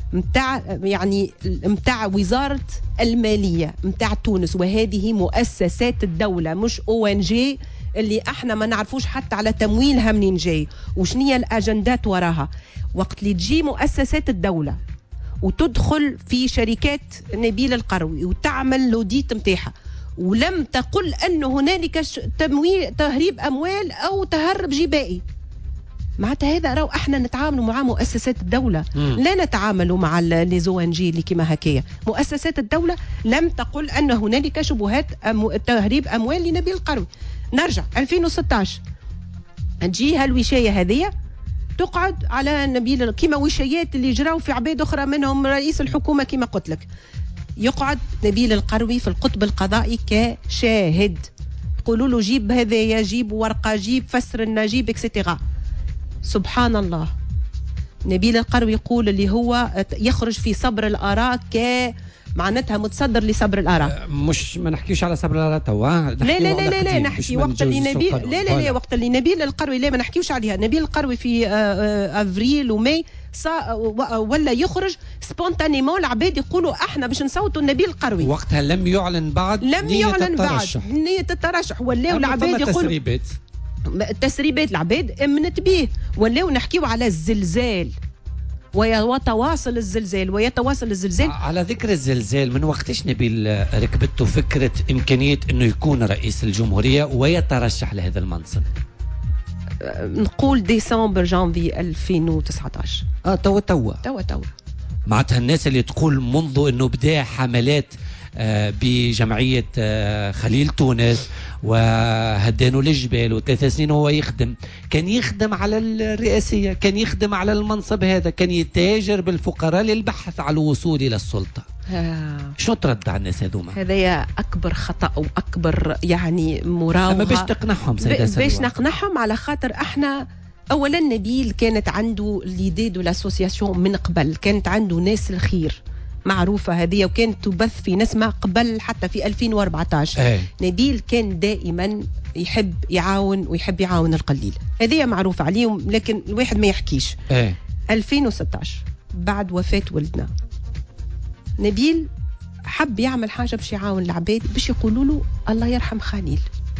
متاع وزارة المالية متاع تونس، وهذه مؤسسات الدولة مش ONG اللي احنا ما نعرفوش حتى على تمويلها منين جاي وشنية الأجندات وراها. وقت اللي تجي مؤسسات الدولة وتدخل في شركات نبيل القروي وتعمل لوديت متاعها ولم تقل أن هنالك تهريب أموال أو تهرب جبائي، معناتها هذا راهو احنا نتعاملوا مع مؤسسات الدولة، لا نتعاملوا مع ليزوانجي اللي كما هكايا. مؤسسات الدولة لم تقل أن هنالك شبهات تهريب أموال لنبيل القروي. نرجع 2016 تجي هالوشاية هذه تقعد على نبيل كما وشايات اللي جراو في عباد أخرى منهم رئيس الحكومة كما قلت لك. يقعد نبيل القروي في القطب القضائي كشاهد، يقولوا له جيب هذايا، جيب ورقة، جيب فسر لنا، جيب اكسترا. سبحان الله، نبيل القروي يقول اللي هو يخرج في صبر الآراء معناتها متصدر لصبر الآراء. مش ما نحكيش على صبر الآراء توا، لا نحكي وقت اللي نبيل لا وقت اللي نبيل القروي لا ما نحكيوش عليها. نبيل القروي في افريل وماي ولا يخرج سبونتانيمون، العباد يقولوا احنا باش نصوتوا نبيل القروي. وقتها لم يعلن بعد نية الترشح، ولاو العباد يقولوا تسريبات العباد امنت به، ولاو نحكيو على الزلزال ويتواصل الزلزال. على ذكر الزلزال، من وقتش نبيل ركبته فكرة إمكانية أنه يكون رئيس الجمهورية ويترشح لهذا المنصب؟ نقول ديسمبر جانفي 2019. توا معناتها الناس اللي تقول منذ أنه بدأ حملات بجمعية خليل تونس وهدانوا للجبال و3 سنين هو كان يخدم على الرئاسية، كان يخدم على المنصب هذا، كان يتاجر بالفقراء للبحث على الوصول إلى السلطة. شو ترد على الناس هذوما؟ هذا أكبر خطأ وأكبر مراوغة. أما باش تقنعهم باش نقنعهم على خاطر احنا أولا نبيل كانت عنده ليدي دو لاسوسياسيون من قبل، كانت عنده ناس الخير معروفة هذه، وكانت تبث في نسمة قبل حتى في 2014. نبيل كان دائما يحب يعاون القليل، هذه معروفة عليه، لكن الواحد ما يحكيش. 2016 بعد وفاة ولدنا نبيل حب يعمل حاجة باش يعاون العباد، باش يقولوا له الله يرحم خليل.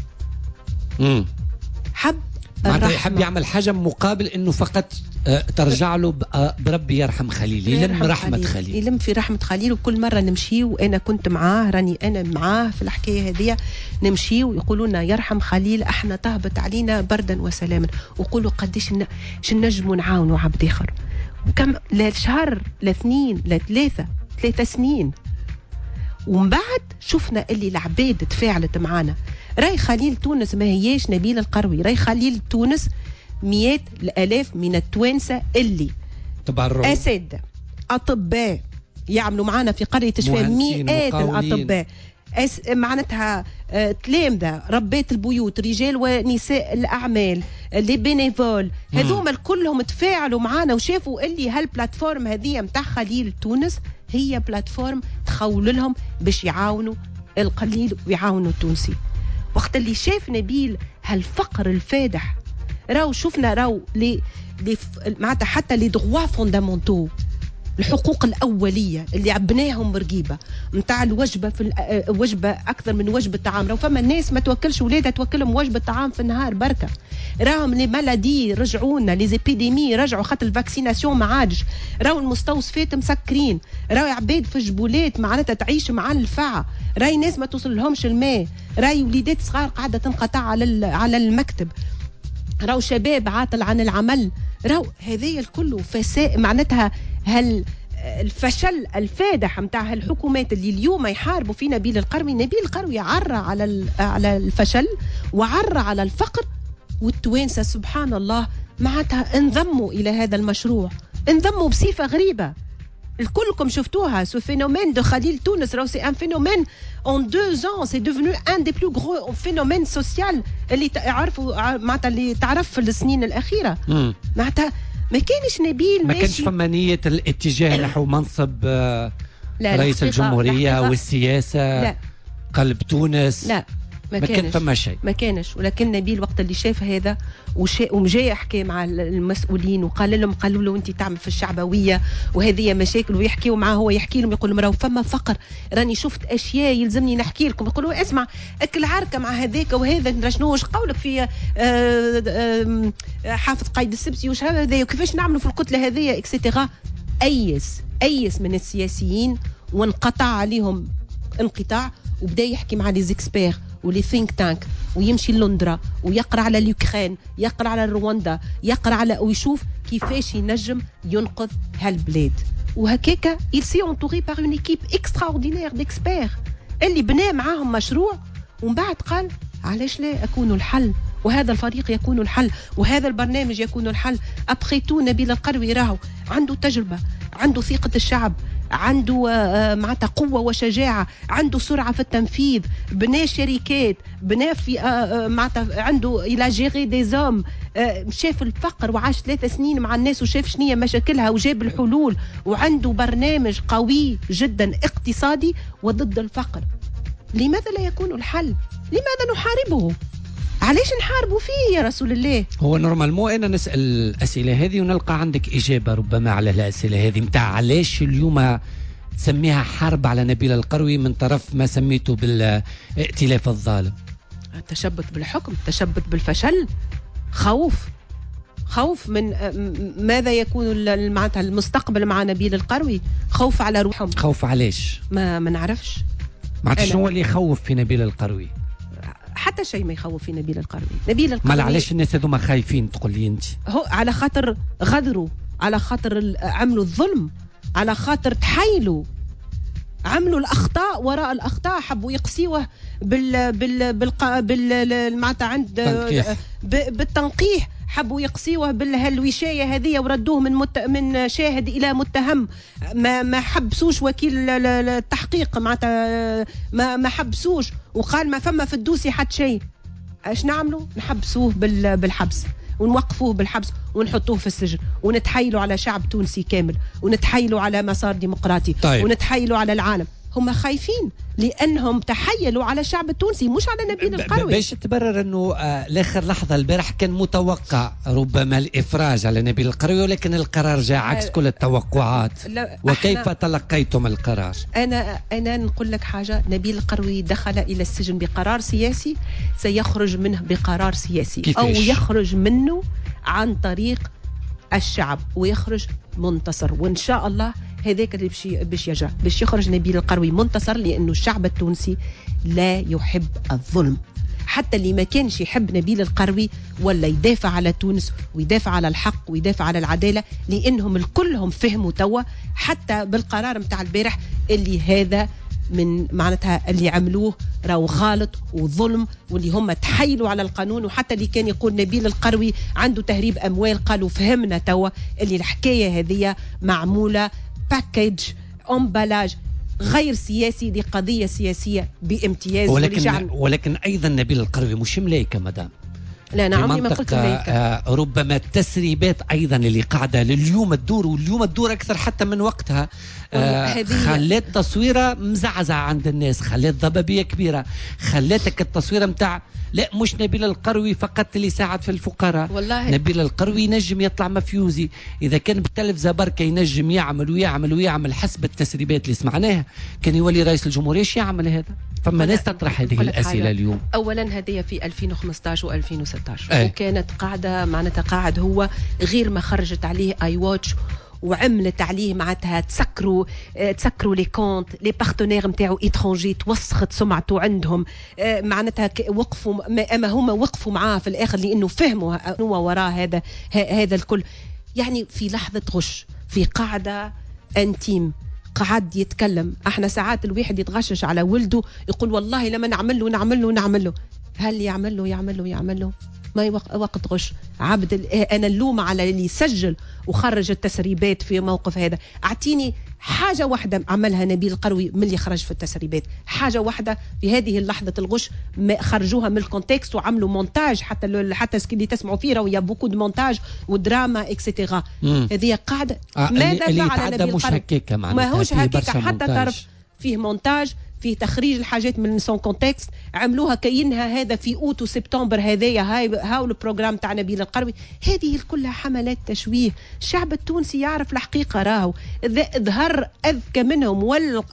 حب يعمل حاجة مقابل انه فقط ترجع له بربي يرحم خليل، يلم رحمة خليل، يلم في رحمة خليل. وكل مرة نمشي وأنا كنت معاه، راني أنا معاه في الحكاية هذه، نمشي ويقولوا لنا يرحم خليل، احنا تهبط علينا بردا وسلاما، ويقولوا قديش نجموا نعاونوا عبد آخر. وكم لا شهر لا اثنين لا ثلاثة سنين، ومن بعد شفنا اللي العباد تفاعلت معانا. راي خليل تونس ما هياش نبيل القروي، راي خليل تونس 100,000 من التوانسة اللي تبرعوا، أسد أطباء يعملوا معنا في قرية الشفاء، 100 الأطباء، معناتها تلامذة، ربات البيوت، رجال ونساء الأعمال، لي بينيفول، هذوما كلهم تفاعلوا معنا وشافوا اللي هالبلاتفورم هذه متاع خليل تونس هي بلاتفورم تخول لهم باش يعاونوا القليل ويعاونوا التونسي. وقت اللي شاف نبيل هالفقر الفادح، راو شفنا راو معناتها حتى لي دغوا فوندامونتو، الحقوق الأولية اللي عبناهم برقيبة متاع الوجبة في وجبة أكثر من وجبة طعام. راو فما الناس ما توكلش ولادها، توكلهم وجبة طعام في النهار بركة. راهم لي مالادي رجعونا، لي زيبيديمي رجعوا خاطر الفاكسيناسيون ما عادش. راو المستوصفات مسكرين، راو عباد في جبولات معناتها تعيش مع الفاعة، راي ناس ما توصل لهمش الماء، راي وليدات صغار قاعدة تنقطع على المكتب. راهو شباب عاطل عن العمل، راهو هذايا الكل فساد. معناتها هل الفشل الفادح متاع الحكومات اللي اليوم يحاربوا في نبيل القروي، نبيل القروي عرى على الفشل وعرى على الفقر، والتوانسه سبحان الله معناتها انضموا الى هذا المشروع، انضموا بصفه غريبه. الكلكم شفتوها سو فينومين دو خليل تونس، راهو سي ان فينومين اون 2 ans سي ديفنو ان دي بلو غرو فينومين سوسيال اللي تعرفوا معناتها اللي تعرف في السنين الاخيره. معناتها ما كانش نبيل ما كانش فما نية الاتجاه نحو منصب رئيس الجمهورية والسياسة لا. قلب تونس لا ما كان فما شيء، ما كانش. ولكن نبيل وقت اللي شاف هذا ومجا يحكي مع المسؤولين قالوا له انت تعمل في الشعبويه وهذه مشاكل، ويحكيوا معاه هو يحكي لهم يقول لهم راهو فما فقر، راني شفت اشياء يلزمني نحكي لكم. يقولوا اسمع اكل عركه مع هذاك وهذا شنو واش قولك في حافظ قايد السبسي وش هذا وكيفاش نعملوا في الكتله هذه اكسيتيرا. ايس من السياسيين وانقطع عليهم انقطاع، وبدا يحكي مع لي زيكسبير ولي ثينك تانك، ويمشي لندرا ويقرا على اليوكرين، يقرا على رواندا، يقرا على ويشوف كيفاش ينجم ينقذ هالبلاد. وهكاكا il s'est entouré par une équipe extraordinaire d'experts اللي بنى معاهم مشروع، ومن بعد قال علاش لا أكون الحل، وهذا الفريق يكون الحل، وهذا البرنامج يكون الحل. أبخي تو نبيل القروي راهو عنده تجربة، عنده ثقة الشعب، عنده معناتها قوة وشجاعة، عنده سرعة في التنفيذ، بنى شركات، بنى في معناتها عنده إلى جيري دي زوم، شاف الفقر وعاش 3 سنين مع الناس وشاف شنية مشاكلها وجاب الحلول، وعنده برنامج قوي جدا اقتصادي وضد الفقر. لماذا لا يكون الحل؟ لماذا نحاربه؟ علاش نحاربوا فيه يا رسول الله؟ هو نورمالمون انا نسال الاسئله هذه ونلقى عندك اجابه ربما على الاسئله هذه نتاع علاش اليوم تسميها حرب على نبيل القروي من طرف ما سميته بالائتلاف الظالم. التشبث بالحكم، التشبث بالفشل، خوف من ماذا يكون معناتها المستقبل مع نبيل القروي، خوف على روحهم. خوف علاش؟ ما نعرفش. معناتها شنو اللي يخوف في نبيل القروي؟ حتى شيء ما يخوف في نبيل القروي. نبيل القروي ما علاش الناس هذوما خايفين تقول لي انت؟ هو على خاطر غدروا، على خاطر عملوا الظلم، على خاطر تحايلوا، عملوا الاخطاء وراء الاخطاء، حبوا يقسيوه معناتها عند بالتنقيح، حبوا يقسيوه بالهالوشايه هذه وردوه من شاهد الى متهم. ما حبسوش وكيل التحقيق، معناتها ما حبسوش، وقال ما فما في الدوسي حتى شيء. ايش نعملوا؟ نحبسوه بالحبس، ونوقفوه بالحبس، ونحطوه في السجن، ونتحايلوا على شعب تونسي كامل، ونتحايلوا على مسار ديمقراطي. طيب. ونتحايلوا على العالم. هم خايفين لانهم تحايلوا على الشعب التونسي مش على نبيل القروي. باش تبرر انه لاخر لحظه البارح كان متوقع ربما الافراج على نبيل القروي، ولكن القرار جاء عكس كل التوقعات. وكيف تلقيتم القرار؟ انا نقول لك حاجه، نبيل القروي دخل الى السجن بقرار سياسي، سيخرج منه بقرار سياسي. كيفاش؟ او يخرج منه عن طريق الشعب ويخرج منتصر، وان شاء الله هذاك اللي باش يخرج نبيل القروي منتصر، لانه الشعب التونسي لا يحب الظلم. حتى اللي ما كانش يحب نبيل القروي ولا يدافع على تونس ويدافع على الحق ويدافع على العداله، لانهم الكلهم فهموا توا حتى بالقرار متاع البارح اللي هذا من معناتها اللي عملوه راهو غلط وظلم، واللي هم تحايلوا على القانون. وحتى اللي كان يقول نبيل القروي عنده تهريب اموال، قالوا فهمنا توا اللي الحكايه هذه معموله باكيج امبالاج غير سياسي، دي قضيه سياسيه بامتياز. ولكن ايضا نبيل القروي مش ملايكه مدام. لا انا عمري ما قلت ملايكه. ربما التسريبات ايضا اللي قاعده لليوم تدور، واليوم تدور اكثر حتى من وقتها، خلات تصويره مزعزعه عند الناس، خلات ضبابيه كبيره، خلاتك التصويره متاع لا مش نبيل القروي فقط اللي يساعد في الفقراء. والله نبيل القروي ينجم يطلع مفيوزي اذا كان بالتلفزه بركه، ينجم يعمل حسب التسريبات اللي سمعناها، كان يولي رئيس الجمهوريه ايش يعمل هذا؟ فما ناس تطرح هذه الاسئله اليوم. اولا هذه في 2015 و2016 وكانت قاعده معناتها قاعد هو غير ما خرجت عليه اي واتش وعملت عليه معناتها تسكروا لي كونت لي بارتنير نتاعو ايترونجي، توسخت سمعته عندهم، معناتها وقفوا اما هما وقفوا معاه في الاخر لانه فهموا هو وراء هذا الكل. يعني في لحظه غش في قاعده انتيم قعد يتكلم. احنا ساعات الواحد يتغشش على ولده يقول والله لما نعمل له هل يعمل له ما وقت غش عبد. انا اللوم على اللي سجل وخرج التسريبات في موقف هذا. اعطيني حاجه واحده عملها نبيل القروي من اللي خرج في التسريبات، حاجه واحده في هذه اللحظه الغش خرجوها من الكونتكست وعملوا مونتاج. حتى اللي تسمعوا فيه راهو يا بوكو دو مونتاج ودراما اكسيتيرا. هذه قاعده ماذا فعل نبيل القروي؟ ماهوش هكاك حتى تعرف فيه مونتاج، فيه تخريج الحاجات من سون كونتكست. عملوها كأنها هذا في اوت وسبتمبر هذايا هاو البروجرام تاع نبيل القروي. هذه كلها حملات تشويه. الشعب التونسي يعرف الحقيقه، راهو ظهر اذكى منهم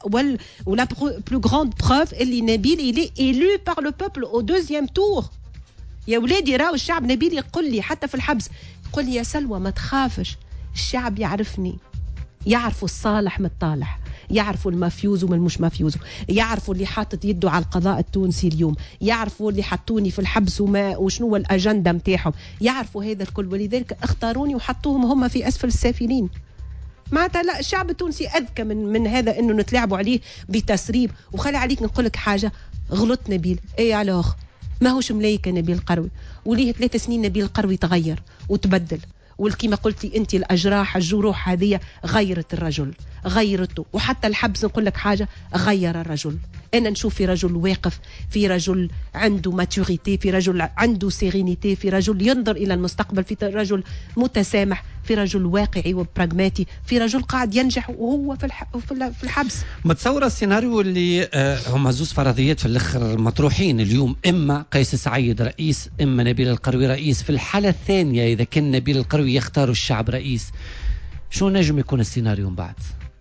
ولا بلو غراند بروف اللي نبيل إلي إيلو بار لو بوبل او دوزيام تور. يا ولادي راهو الشعب نبيل يقول لي حتى في الحبس، يقول لي يا سلوى ما تخافش، الشعب يعرفني، يعرفوا الصالح من الطالح، يعرفوا المافيوز ومن مش مافيوز، يعرفوا اللي حاطط يده على القضاء التونسي اليوم، يعرفوا اللي حطوني في الحبس وشنو الأجندة متاعهم، يعرفوا هذا الكل. ولذلك اختاروني وحطوهم هم في أسفل السافلين. معناتها لا، الشعب التونسي أذكى من هذا إنه نتلاعبوا عليه بتسريب. وخلي عليك نقول لك حاجة، غلط نبيل اي الوغ ما هوش ملايكة نبيل القروي، وليه 3 سنين نبيل القروي تغير وتبدل. والكيما قلت لي انت الجروح هذه غيرت الرجل، غيرته. وحتى الحبس نقول لك حاجه، غير الرجل. انا نشوف في رجل واقف، في رجل عنده ماتوريتي، في رجل عنده سيرينيتي، في رجل ينظر الى المستقبل، في رجل متسامح، في رجل واقعي وبراغماتي، في رجل قاعد ينجح وهو في الحبس. متصوره السيناريو اللي هم زوز فرضيات في الاخر مطروحين اليوم، اما قيس سعيد رئيس، اما نبيل القروي رئيس. في الحاله الثانيه اذا كان نبيل القروي يختار الشعب رئيس، شو نجم يكون السيناريو من بعد؟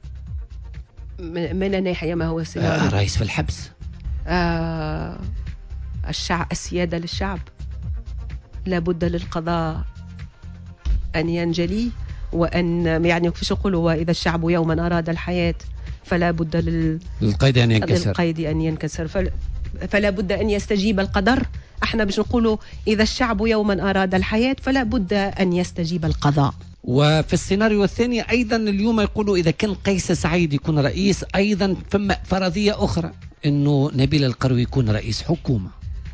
من ناحيه ما هو السيناريو؟ رئيس في الحبس. السياده للشعب، لابد للقضاء أن ينجلي، وأن يعني كيفاش يقولوا إذا الشعب يوما أراد الحياة فلا بد للقيد أن ينكسر، فلا بد أن يستجيب القدر. احنا باش نقولوا إذا الشعب يوما أراد الحياة فلا بد أن يستجيب القضاء. وفي السيناريو الثاني أيضا اليوم يقولوا إذا كان قيس سعيد يكون رئيس، أيضا ثم فرضية أخرى إنه نبيل القروي يكون رئيس حكومة.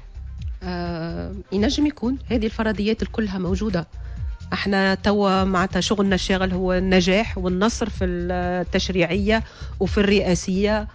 ينجم يكون، هذه الفرضيات كلها موجودة. احنا توا معناتها شغلنا الشاغل هو النجاح والنصر في التشريعيه وفي الرئاسيه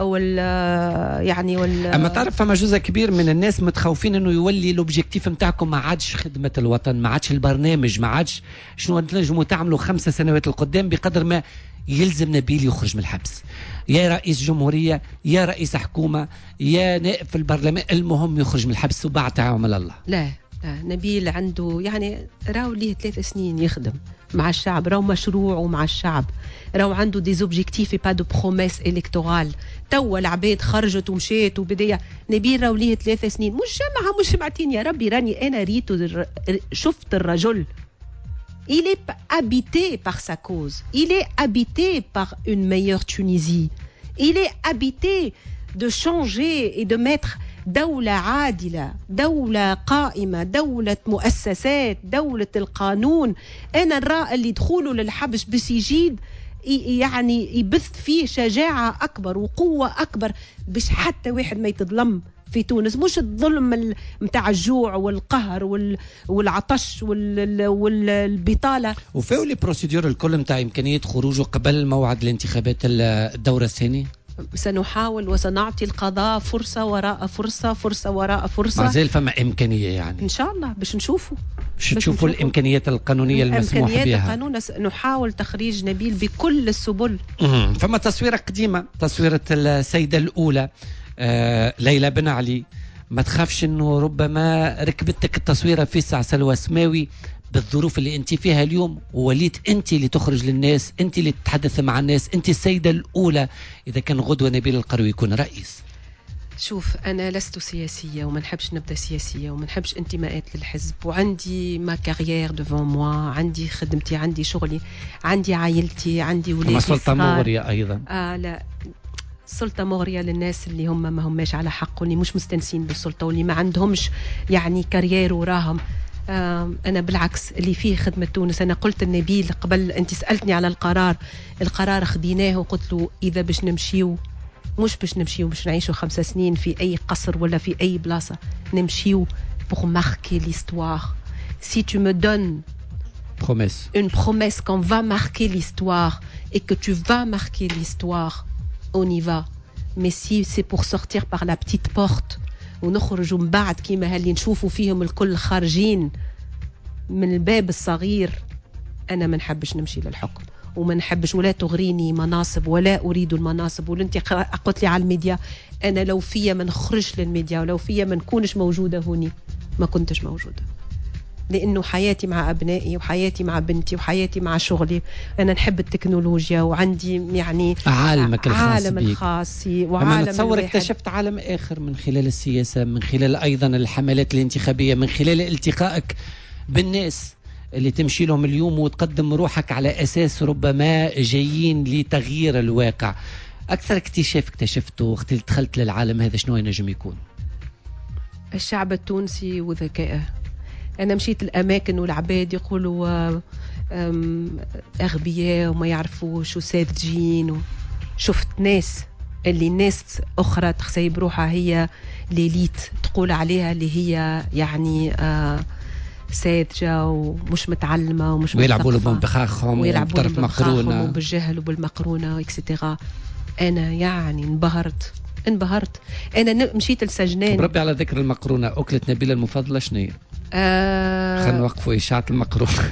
اما تعرف فما جزء كبير من الناس متخوفين انه يولي الاوبجيكتيف نتاعكم ما عادش خدمه الوطن، ما عادش البرنامج، ما عادش شنو تنجموا تعملوا 5 سنوات القدام، بقدر ما يلزم نبيل يخرج من الحبس، يا رئيس جمهوريه يا رئيس حكومه يا نائب في البرلمان، المهم يخرج من الحبس وبعد تعامل الله. لا نبيل عنده يعني راهو ليه 3 سنين يخدم مع الشعب، راهو مشروع ومع الشعب، راهو عنده دي زوبجيكتيف با دو بروميس الكتورال. توا العباد خرجت ومشات وبدايه، نبيل راهو ليه 3 سنين مش سمعتين يا ربي، راني انا ريتو شفت الرجل. Il est habité par sa cause. Il est habité par une meilleure Tunisie. Il est habité de changer et de mettre دولة عادلة، دولة قائمة، دولة مؤسسات، دولة القانون. أنا نرى اللي دخوله للحبس بس يجيد يعني يبث فيه شجاعة أكبر وقوة أكبر باش حتى واحد ما يتظلم في تونس، مش الظلم متاع الجوع والقهر والعطش والبطالة. وفيه لي بروسيدور الكل متاع إمكانية خروجه قبل موعد الانتخابات الدورة الثانية. سنحاول وسنعطي القضاء فرصة وراء فرصة، فرصة وراء فرصة. ما زال فما إمكانية يعني إن شاء الله باش نشوفوا الإمكانيات القانونية المسموح بها. إمكانيات القانون نحاول تخريج نبيل بكل السبل. فما تصويرة قديمة، تصويرة السيدة الأولى ليلى بن علي. ما تخافش إنه ربما ركبتك التصويرة في سلوى سماوي بالظروف اللي انت فيها اليوم، ووليت انت اللي تخرج للناس، انت اللي تتحدث مع الناس، انت السيدة الأولى إذا كان غدوة نبيل القروي يكون رئيس. شوف أنا لست سياسية وما نحبش نبدأ سياسية وما نحبش انتماءات للحزب وعندي ما كارير ديفون موا، عندي خدمتي، عندي شغلي، عندي عائلتي، عندي ولادي. سلطة مغرية أيضا. لا، السلطة مغرية للناس اللي هم ما هماش على حق واللي مش مستنسين بالسلطة واللي ما عندهمش يعني كارير وراهم. أنا بالعكس اللي فيه خدمة تونس. أنا قلت النبيل قبل، أنت سألتني على القرار خديناه وقلت له إذا باش نمشيو مش باش نمشيو باش نعيشوا 5 سنين في أي قصر ولا في أي بلاصة، نمشيو pour marquer l'histoire. Si tu me donnes une promesse qu'on va marquer l'histoire et que tu vas marquer l'histoire, on y va. Mais si c'est pour sortir par la petite porte ونخرجوا من بعد كيما هاللي نشوفوا فيهم الكل خارجين من الباب الصغير، أنا ما نحبش نمشي للحكم وما نحبش ولا تغريني مناصب ولا أريد المناصب. وانت قلت لي على الميديا، أنا لو فيا ما نخرجش للميديا ولو فيا ما نكونش موجودة هوني ما كنتش موجودة، لأنه حياتي مع أبنائي وحياتي مع بنتي وحياتي مع شغلي. أنا نحب التكنولوجيا وعندي يعني عالمك عالم الخاص وعالم نتصور اكتشفت عالم آخر من خلال السياسة، من خلال أيضا الحملات الانتخابية، من خلال التقائك بالناس اللي تمشي لهم اليوم وتقدم روحك على أساس ربما جايين لتغيير الواقع. أكثر اكتشاف اكتشفته وقت دخلت للعالم هذا شنو ينجم يكون؟ الشعب التونسي وذكائه. أنا مشيت الأماكن والعباد يقولوا أغبياء وما يعرفوش وساذجين، شفت ناس اللي ناس أخرى تخسيب روحها هي ليليت تقول عليها اللي هي يعني ساذجة ومش متعلمة ومش ويلعبوا لهم بخاخهم وبطرف مقرونة وبالجهل وبالمقرونة وإكسترا. أنا يعني انبهرت. أنا مشيت السجنان. بربي على ذكر المقرونة، أكلة نبيلة المفضلة شنو؟ خلينا نوقفوا إشاعة المقرونة.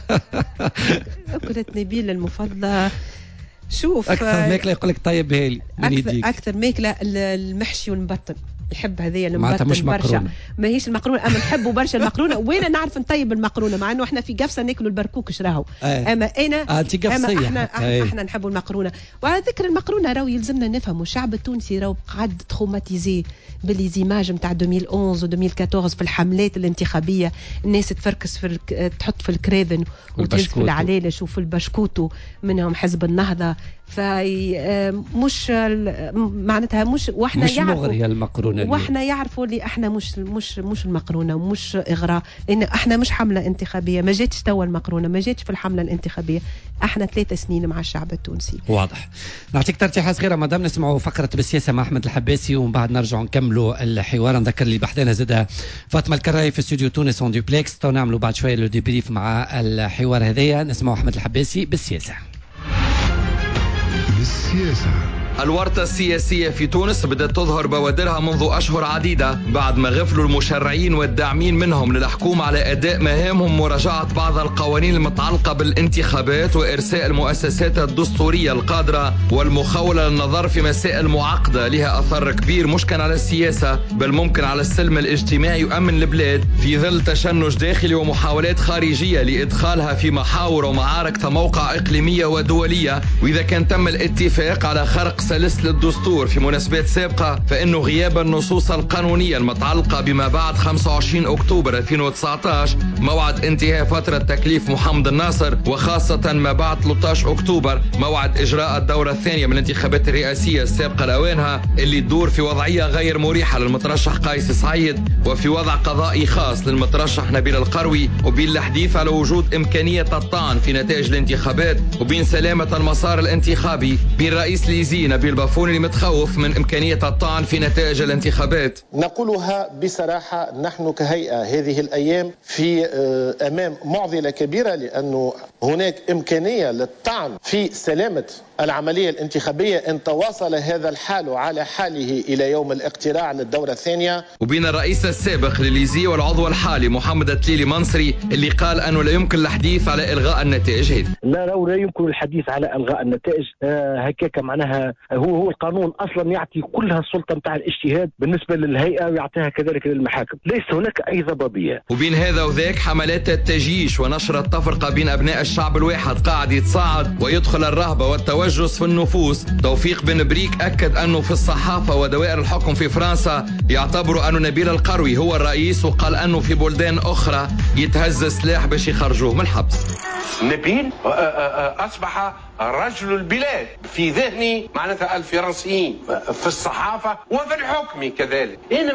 أكلة نبيلة المفضلة، شوف أكثر ماكلة يقولك طيب هالي من يديك. أكثر ماكلة المحشي والمبطن، يحب هذه المبطن برشا. مقرونة. ما هيش المقرونة، أما نحبوا برشا المقرونة. وين نعرف نطيب المقرونة مع إنه إحنا في قفصة ناكلوا البركوك شراهو. أما أنا إحنا نحبوا المقرونة. وعلى ذكر المقرونة راهو يلزمنا نفهموا الشعب التونسي راهو قاعد تروماتيزي بالليزيماج نتاع 2011 و2014 في الحملات الانتخابية. الناس تفركس تحط في الكريفن وتهز في العلالش وفي البشكوتو، منهم حزب النهضة. مش معناتها مش واحنا مش مغرية المقرونة واحنا يعرفوا اللي احنا مش المقرونه ومش اغراء، لان احنا مش حمله انتخابيه. ما جاتش توا المقرونه، ما جاتش في الحمله الانتخابيه. احنا 3 سنين مع الشعب التونسي. واضح. نعطيك ترتيحه صغيره مدام نسمعوا فقره بالسياسه مع احمد الحباسي ومن بعد نرجعوا نكملوا الحوار. نذكر اللي بحثنا زادها فاطمه الكراي في استوديو تونس اون دوبلكس. تو نعملوا بعد شويه لو ديبريف مع الحوار هذايا. نسمعوا احمد الحباسي بالسياسه. الورطة السياسية في تونس بدأت تظهر بوادرها منذ أشهر عديدة بعد ما غفلوا المشرعين والداعمين منهم للحكومة على أداء مهامهم ومراجعة بعض القوانين المتعلقة بالانتخابات وإرساء المؤسسات الدستورية القادرة والمخولة للنظر في مسائل معقدة لها أثر كبير مش كان على السياسة بل ممكن على السلم الاجتماعي وأمن البلاد، في ظل تشنج داخلي ومحاولات خارجية لإدخالها في محاور ومعارك تموقع إقليمية ودولية. وإذا كان تم الاتفاق على خرق سلسلة الدستور في مناسبات سابقة، فإنه غياب النصوص القانونية المتعلقة بما بعد 25 أكتوبر 2019 موعد انتهاء فترة تكليف محمد الناصر، وخاصة ما بعد 13 أكتوبر موعد إجراء الدورة الثانية من الانتخابات الرئاسية السابقة لأوانها، اللي تدور في وضعية غير مريحة للمترشح قيس سعيد وفي وضع قضائي خاص للمترشح نبيل القروي، وبين الحديث على وجود إمكانية الطعن في نتائج الانتخابات، وبين سلامة المسار الانتخابي، بين رئيس ليزي نبيل بافوني متخوف من إمكانية الطعن في نتائج الانتخابات. نقولها بصراحة، نحن كهيئة هذه الأيام في أمام معضلة كبيرة، لأنه هناك إمكانية للطعن في سلامة العملية الانتخابية إن تواصل هذا الحال على حاله إلى يوم الاقتراع للدورة الثانية. وبين الرئيس السابق لليزي والعضو الحالي محمد التليلي منصري اللي قال أنه لا يمكن الحديث على إلغاء النتائج هذه. لا يمكن الحديث على إلغاء النتائج. هكاك معناها هو القانون أصلا يعطي كلها السلطة متاع الاجتهاد بالنسبة للهيئة ويعطيها كذلك للمحاكم، ليس هناك أي ضبابية. وبين هذا وذاك حملات التجيش ونشر التفرقة بين أبناء الشعب الواحد قاعد يتصاعد ويضرب يدخل الرهبة والتوجس في النفوس. توفيق بن بريك أكد أنه في الصحافة ودوائر الحكم في فرنسا يعتبروا أنه نبيل القروي هو الرئيس، وقال أنه في بلدان أخرى يتهز سلاح باش يخرجوه من الحبس. نبيل أصبح رجل البلاد في ذهني معناتها الفرنسيين في الصحافة وفي الحكم كذلك. أنا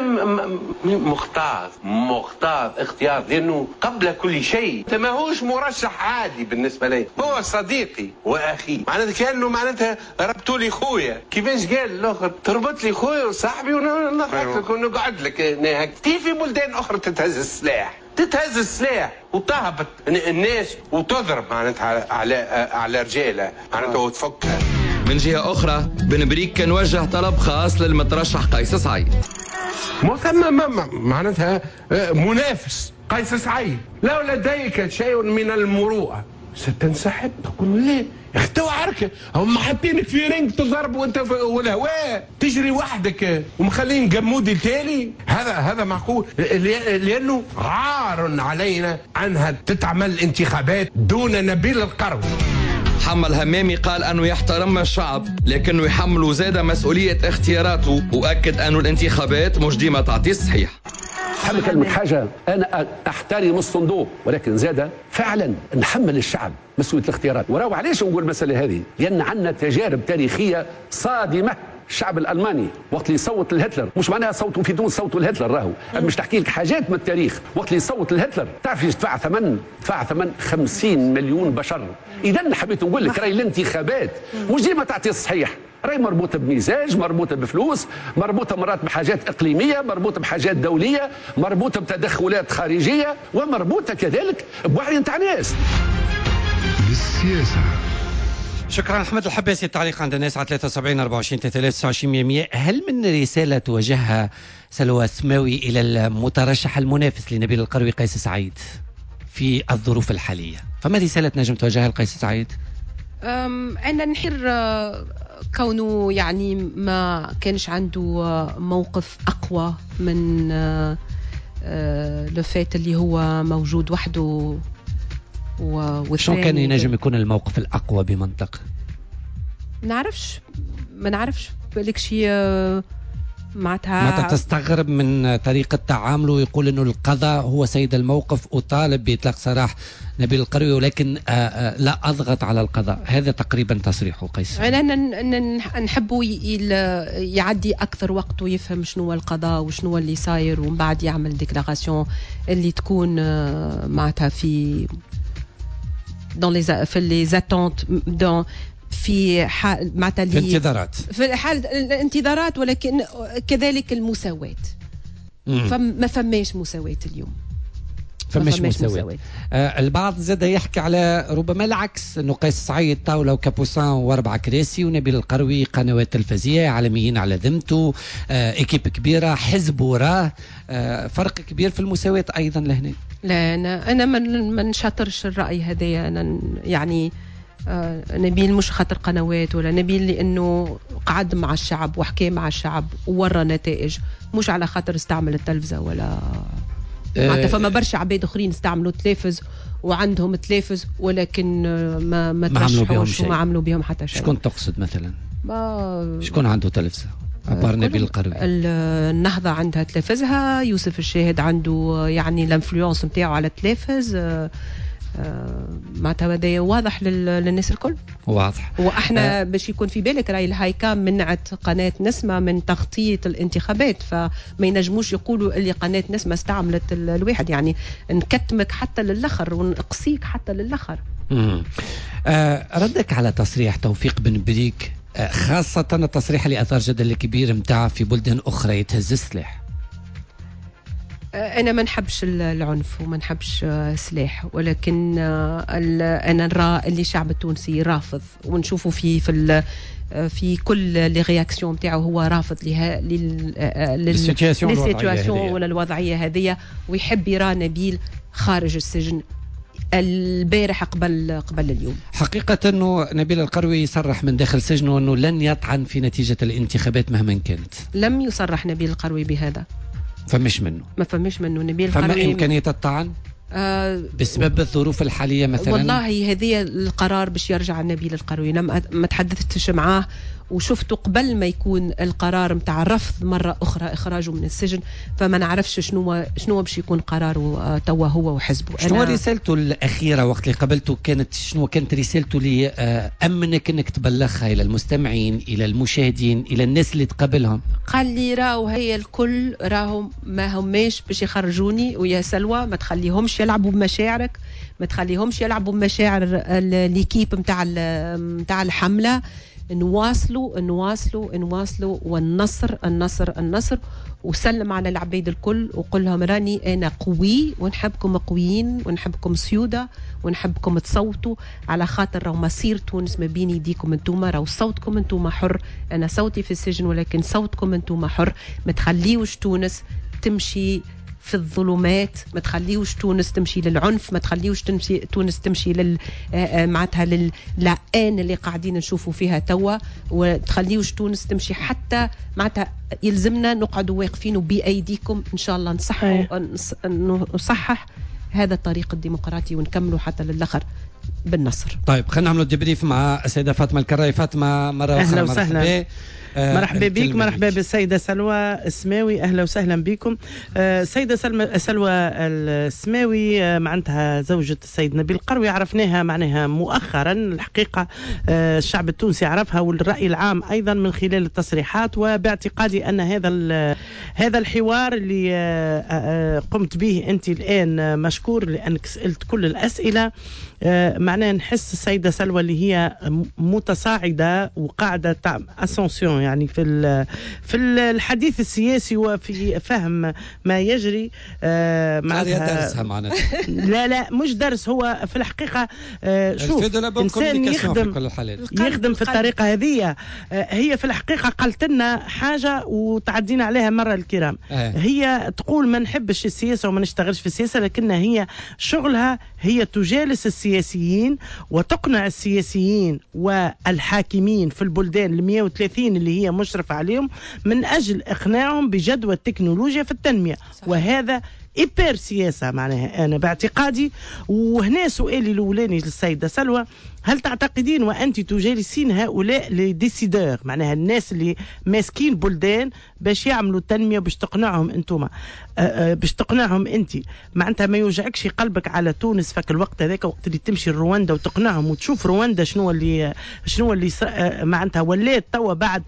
مختار اختيار، لأنه قبل كل شيء ما هوش مرشح عادي بالنسبة لي، هو صديقي وأخي. معناتها كأنه معناتها ربطوا لي خويا. كيفاش قال الآخر تربط لي خويا وصاحبي ونقعد لك كيف في بلدان أخرى تتهز السلاح وتهبط الناس وتضرب معناتها على رجاله معناتها وتفكها. من جهة أخرى بن بريك كان وجه طلب خاص للمترشح قيس سعيد. معناتها منافس قيس سعيد لو لديك شيء من المروءة ستنسحب. تقول ليه يا اخي تو عركه هم حاطينك في رينج تضرب وانت والهواء تجري وحدك ومخلين جمودي التالي. هذا معقول؟ لانه عار علينا انها تتعمل انتخابات دون نبيل القروي. محمد الهمامي قال أنه يحترم الشعب لكنه يحمل زاد مسؤولية اختياراته، وأكد أنه الانتخابات مش ديما تعطي الصحيح. حاب كلمة حاجة، أنا أحترم الصندوق ولكن زاد فعلا نحمل الشعب مسؤولية الاختيارات. وراو علاش نقول المسألة هذه؟ لأن عندنا تجارب تاريخية صادمة. الشعب الألماني وقت اللي يصوت لهتلر مش معناها صوتوا في تونس صوتوا لهتلر، راهو مش تحكي لك حاجات من التاريخ. وقت اللي يصوت لهتلر تعرف يدفع ثمن 50 مليون بشر. إذا حبيت نقول لك راهي الانتخابات مش ديما تعطي الصحيح، راهي مربوطة بمزاج، مربوطة بفلوس، مربوطة مرات بحاجات إقليمية، مربوطة بحاجات دولية، مربوطة بتدخلات خارجية، ومربوطة كذلك بوعي نتاع ناس. بالسياسة. شكرا احمد الحباسي. التعليق عند الناس على 73 24 23 100. هل من رسالة توجهها سلوى سماوي إلى المترشح المنافس لنبيل القروي قيس سعيد في الظروف الحالية؟ فما رسالة نجم توجهها لقيس سعيد؟ أنا نحر كونه يعني ما كانش عنده موقف أقوى من لفات اللي هو موجود وحده. شلون كان ينجم يكون الموقف الأقوى بمنطق؟ ما نعرفش بالك شيء معناتها ما تستغرب من طريقة تعامله، ويقول إنه القضاء هو سيد الموقف وطالب بإطلاق سراح نبيل القروي ولكن لا أضغط على القضاء. هذا تقريبا تصريحه قيس. أنا نحبه يعدي أكثر وقت ويفهم شنو هو القضاء وشنو اللي صاير، ومن بعد يعمل ديكلاراسيون اللي تكون معناتها في les attentes في حال معناتها في الانتظارات، في حال الانتظارات، ولكن كذلك المساواة. فما فماش مساواة اليوم، فماش مساواة. البعض زاد يحكي على ربما العكس، انه قيس سعيد طاوله وكابوسان واربع كراسي، ونبيل القروي قنوات تلفزيونية عالميين على ذمته، ايكيب كبيرة، حزب وراه، فرق كبير في المساواة ايضا لهنا. لا انا ما نشاطرش الرأي هذايا. انا يعني نبيل مش خاطر قنوات، ولا نبيل لانه قعد مع الشعب وحكى مع الشعب وورى نتائج، مش على خاطر استعمل التلفزة ولا معناتها. فما برشا عباد اخرين استعملوا التلفز وعندهم التلفز ولكن ما ترشحوش وما عملوا بهم حتى شيء. شكون تقصد مثلا؟ شكون عنده تلفزة عبر نبيل القروي؟ النهضة عندها تلفزها، يوسف الشاهد عنده يعني الانفلونس نتاعو على التلفز. معناتها هذا واضح للناس الكل، واضح. واحنا باش يكون في بالك راي الهايكام منعت قناه نسمه من تغطيه الانتخابات، فما ينجموش يقولوا اللي قناه نسمه استعملت الواحد، يعني نكتمك حتى للاخر ونقصيك حتى للاخر. ردك على تصريح توفيق بن بريك، خاصه التصريح اللي اثار جدل كبير متاع في بلدان اخرى يتهز السلاح. أنا ما نحبش العنف وما نحبش سلاح، ولكن أنا نرى اللي الشعب التونسي رافض، ونشوفه في كل لي رياكسيون نتاعو هو رافض للسيتواسيون ولا الوضعية هذه، ويحب يرى نبيل خارج السجن البارح قبل اليوم. حقيقة أنه نبيل القروي يصرح من داخل سجنه أنه لن يطعن في نتيجة الانتخابات مهما كانت. لم يصرح نبيل القروي بهذا. فمش منه، ما فمش منه نبيل القروي. فما إمكانية الطعن؟ بسبب الظروف الحالية مثلا؟ والله هذه القرار باش يرجع النبيل القروي. ما تحدثتش معاه وشفته قبل ما يكون القرار متاع الرفض مرة أخرى إخراجه من السجن، فما نعرفش شنو باش يكون قراره توا هو وحزبه. شنو رسالته الأخيرة وقت اللي قبلته؟ شنو كانت رسالته اللي أمنك أنك تبلغها إلى المستمعين، إلى المشاهدين، إلى الناس اللي تقابلهم؟ قال لي راهو هي الكل راهم ما هماش باش يخرجوني، ويا سلوى ما تخليهمش يلعبوا بمشاعرك، ما تخليهمش يلعبوا بمشاعر الكيب متاع الحملة. نواصلوا والنصر، وسلم على العبيد الكل وقل لهم راني أنا قوي ونحبكم قويين ونحبكم سيودة ونحبكم تصوتوا، على خاطر راهو مصير تونس ما بين يديكم انتوما، راهو صوتكم انتوما حر. أنا صوتي في السجن ولكن صوتكم انتوما حر. ما تخليوش تونس تمشي في الظلمات، ما تخليوش تونس تمشي للعنف، ما تخليوش تونس تمشي معناتها للعين اللي قاعدين نشوفوا فيها توا، وتخليوش تونس تمشي حتى معناتها يلزمنا نقعدوا واقفين بأيديكم إن شاء الله نصحح هذا الطريق الديمقراطي ونكملوا حتى للآخر بالنصر. طيب خلينا نعملوا الدبريف مع السيدة فاطمة الكراي. فاطمة مرة أهلا وسهلا. مرحبا بك، مرحبا بالسيدة سلوى السماوي، أهلا وسهلا بكم. سيدة سلوى السماوي معناتها زوجة السيد نبيل القروي، عرفناها معناها مؤخرا الحقيقة، الشعب التونسي عرفها والرأي العام أيضا من خلال التصريحات، وباعتقادي أن هذا الحوار اللي قمت به أنت الآن مشكور لأنك سألت كل الأسئلة. معناها نحس السيدة سلوى اللي هي متصاعدة وقاعدة تعمل أسانسيون يعني في الحديث السياسي وفي فهم ما يجري. درسها معنا. لا مش درس، هو في الحقيقة شوف إنسان يخدم في الطريقة هذه. هي في الحقيقة قالت لنا حاجة وتعدينا عليها مرة الكرام. هي تقول ما نحبش السياسة وما نشتغلش في السياسة، لكنها هي شغلها هي تجالس السياسيين وتقنع السياسيين والحاكمين في البلدان 130 اللي هي مشرف عليهم من أجل إقناعهم بجدوى التكنولوجيا في التنمية. صح. وهذا إبر سياسة معناها أنا باعتقادي. وهنا سؤالي الأولاني للسيدة سلوى، هل تعتقدين وأنت تجالسين هؤلاء لي ديسيدور معناها الناس اللي ماسكين بلدان باش يعملوا تنمية باش تقنعهم أنتم باش تقنعهم أنت، معناتها ما يوجعكش قلبك على تونس فك الوقت هذاك وقت اللي تمشي رواندا وتقنعهم وتشوف رواندا شنو اللي معناتها ولات توا بعد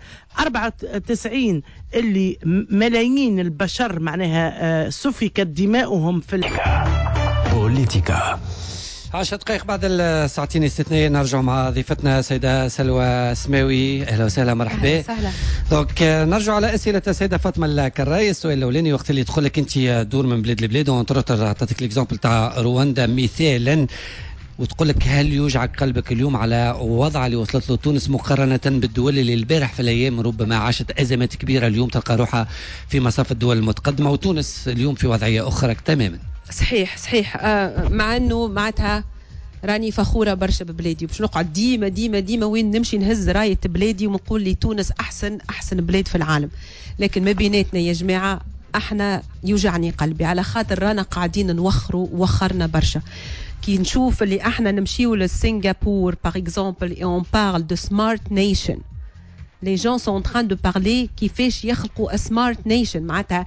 94 اللي ملايين البشر معناها سفكت دماؤهم في بوليتيكا. 10 دقائق بعد الساعتين الاستثنائية نرجع مع ضيفتنا سيدة سلوى سماوي. أهلا وسهلا، مرحبا. أهلا وسهلا. دونك نرجع على أسئلة السيدة فاطمة الكراي. السؤال الأولاني وقت اللي يدخل لك أنت دور من بلاد لبلاد، وانتظرت عطيتك الإكزامبل تاع رواندا مثالا، وتقول لك هل يوجعك قلبك اليوم على وضع اللي وصلت له تونس مقارنة بالدول اللي البارح في الأيام ربما عاشت أزمات كبيرة، اليوم تلقى روحها في مصاف الدول المتقدمة وتونس اليوم في وضعية أخرى تماما؟ صحيح. مع أنه معناتها راني فخورة برشا ببلادي، وباش نقعد ديما وين نمشي نهز راية بلادي ونقول لي تونس أحسن بلاد في العالم. لكن ما بيناتنا يا جماعة احنا يوجعني قلبي على خاطر رانا قاعدين وخرنا برشا. كي نشوف اللي احنا نمشيو لسنغافور par exemple et on parle de smart nation, les gens sont en train de parler كيفاش يخلقوا a smart nation معناتها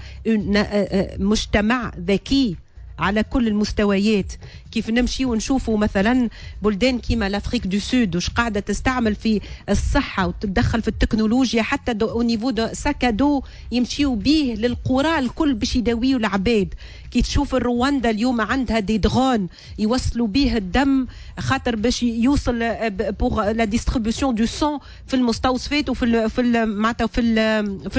مجتمع ذكي على كل المستويات. كيف نمشي ونشوفوا مثلا بلدان كيما لافريك دو سود وش قاعدة تستعمل في الصحة وتتدخل في التكنولوجيا حتى او نيفو دو ساكادو يمشيوا بيه للقرى الكل باش يداويوا العباد. كي تشوف رواندا اليوم عندها دي درون يوصلوا بيه الدم خاطر باش يوصل بوغ لا ديستريبيوشن دو سون في المستوصفات وفي معناتها في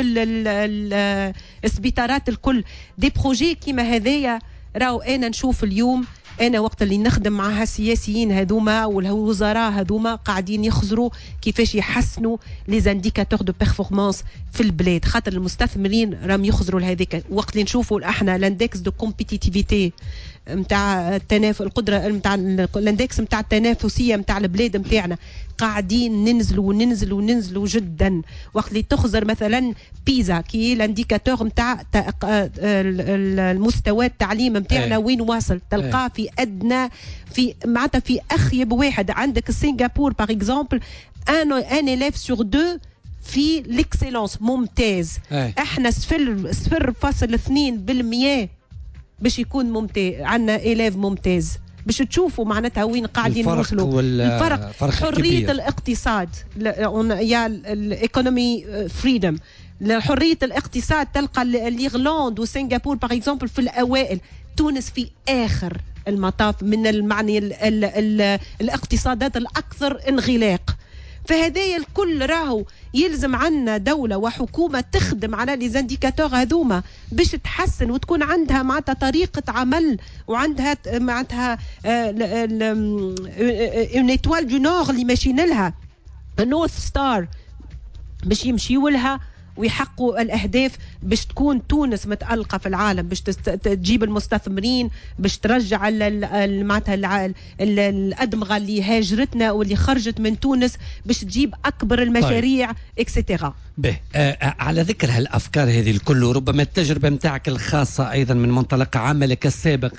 السبيطارات الكل. دي بروجي كيما هذايا راو انا نشوف اليوم انا وقت اللي نخدم مع هالسياسيين هذوما والوزراء هذوما قاعدين يخزروا كيفاش يحسنوا لي زانديكاتور دو بيرفورمانس في البلاد، خاطر المستثمرين راهم يخزروا لهذيك. وقت اللي نشوفوا احنا لاندكس دو كومبيتيتيفيتي نتاع التنافس، القدره نتاع الاندكس نتاع التنافسيه نتاع البلاد نتاعنا قاعدين ننزلوا جدا. وقت اللي تخزر مثلا بيزا كي الانديكاتور نتاع المستوى التعليم نتاعنا وين واصل، تلقاه في ادنى، في معناتها في اخيب واحد. عندك سنغافور باغ اكزومبل ان إليف سور دو في ليكسيلونس ممتاز. احنا 0.2% باش يكون ممتاز، عندنا إليف ممتاز. باش تشوفوا معناتها وين قاعدين نوصلوا. الفرق حرية كبير. الاقتصاد يا الايكونومي فريدم، حرية الاقتصاد تلقى الإيرلند وسنغافور باغ اكزومبل في الأوائل، تونس في آخر المطاف من المعني الاقتصادات الأكثر انغلاق. فهذايا الكل راهو يلزم عنا دولة وحكومة تخدم على لي زانديكاتور هذوما باش تحسن وتكون عندها معناتها طريقة عمل، وعندها معناتها اون ايتوال دو نور اللي ماشيين لها، نورث ستار باش يمشيوا لها ويحققوا الأهداف، باش تكون تونس متألقة في العالم، باش تجيب المستثمرين، باش ترجع معناتها الأدمغة اللي هاجرتنا واللي خرجت من تونس، باش تجيب أكبر المشاريع اكسترا. به على ذكر هالأفكار هذه الكل، وربما التجربة متاعك الخاصة أيضا من منطلق عملك السابق،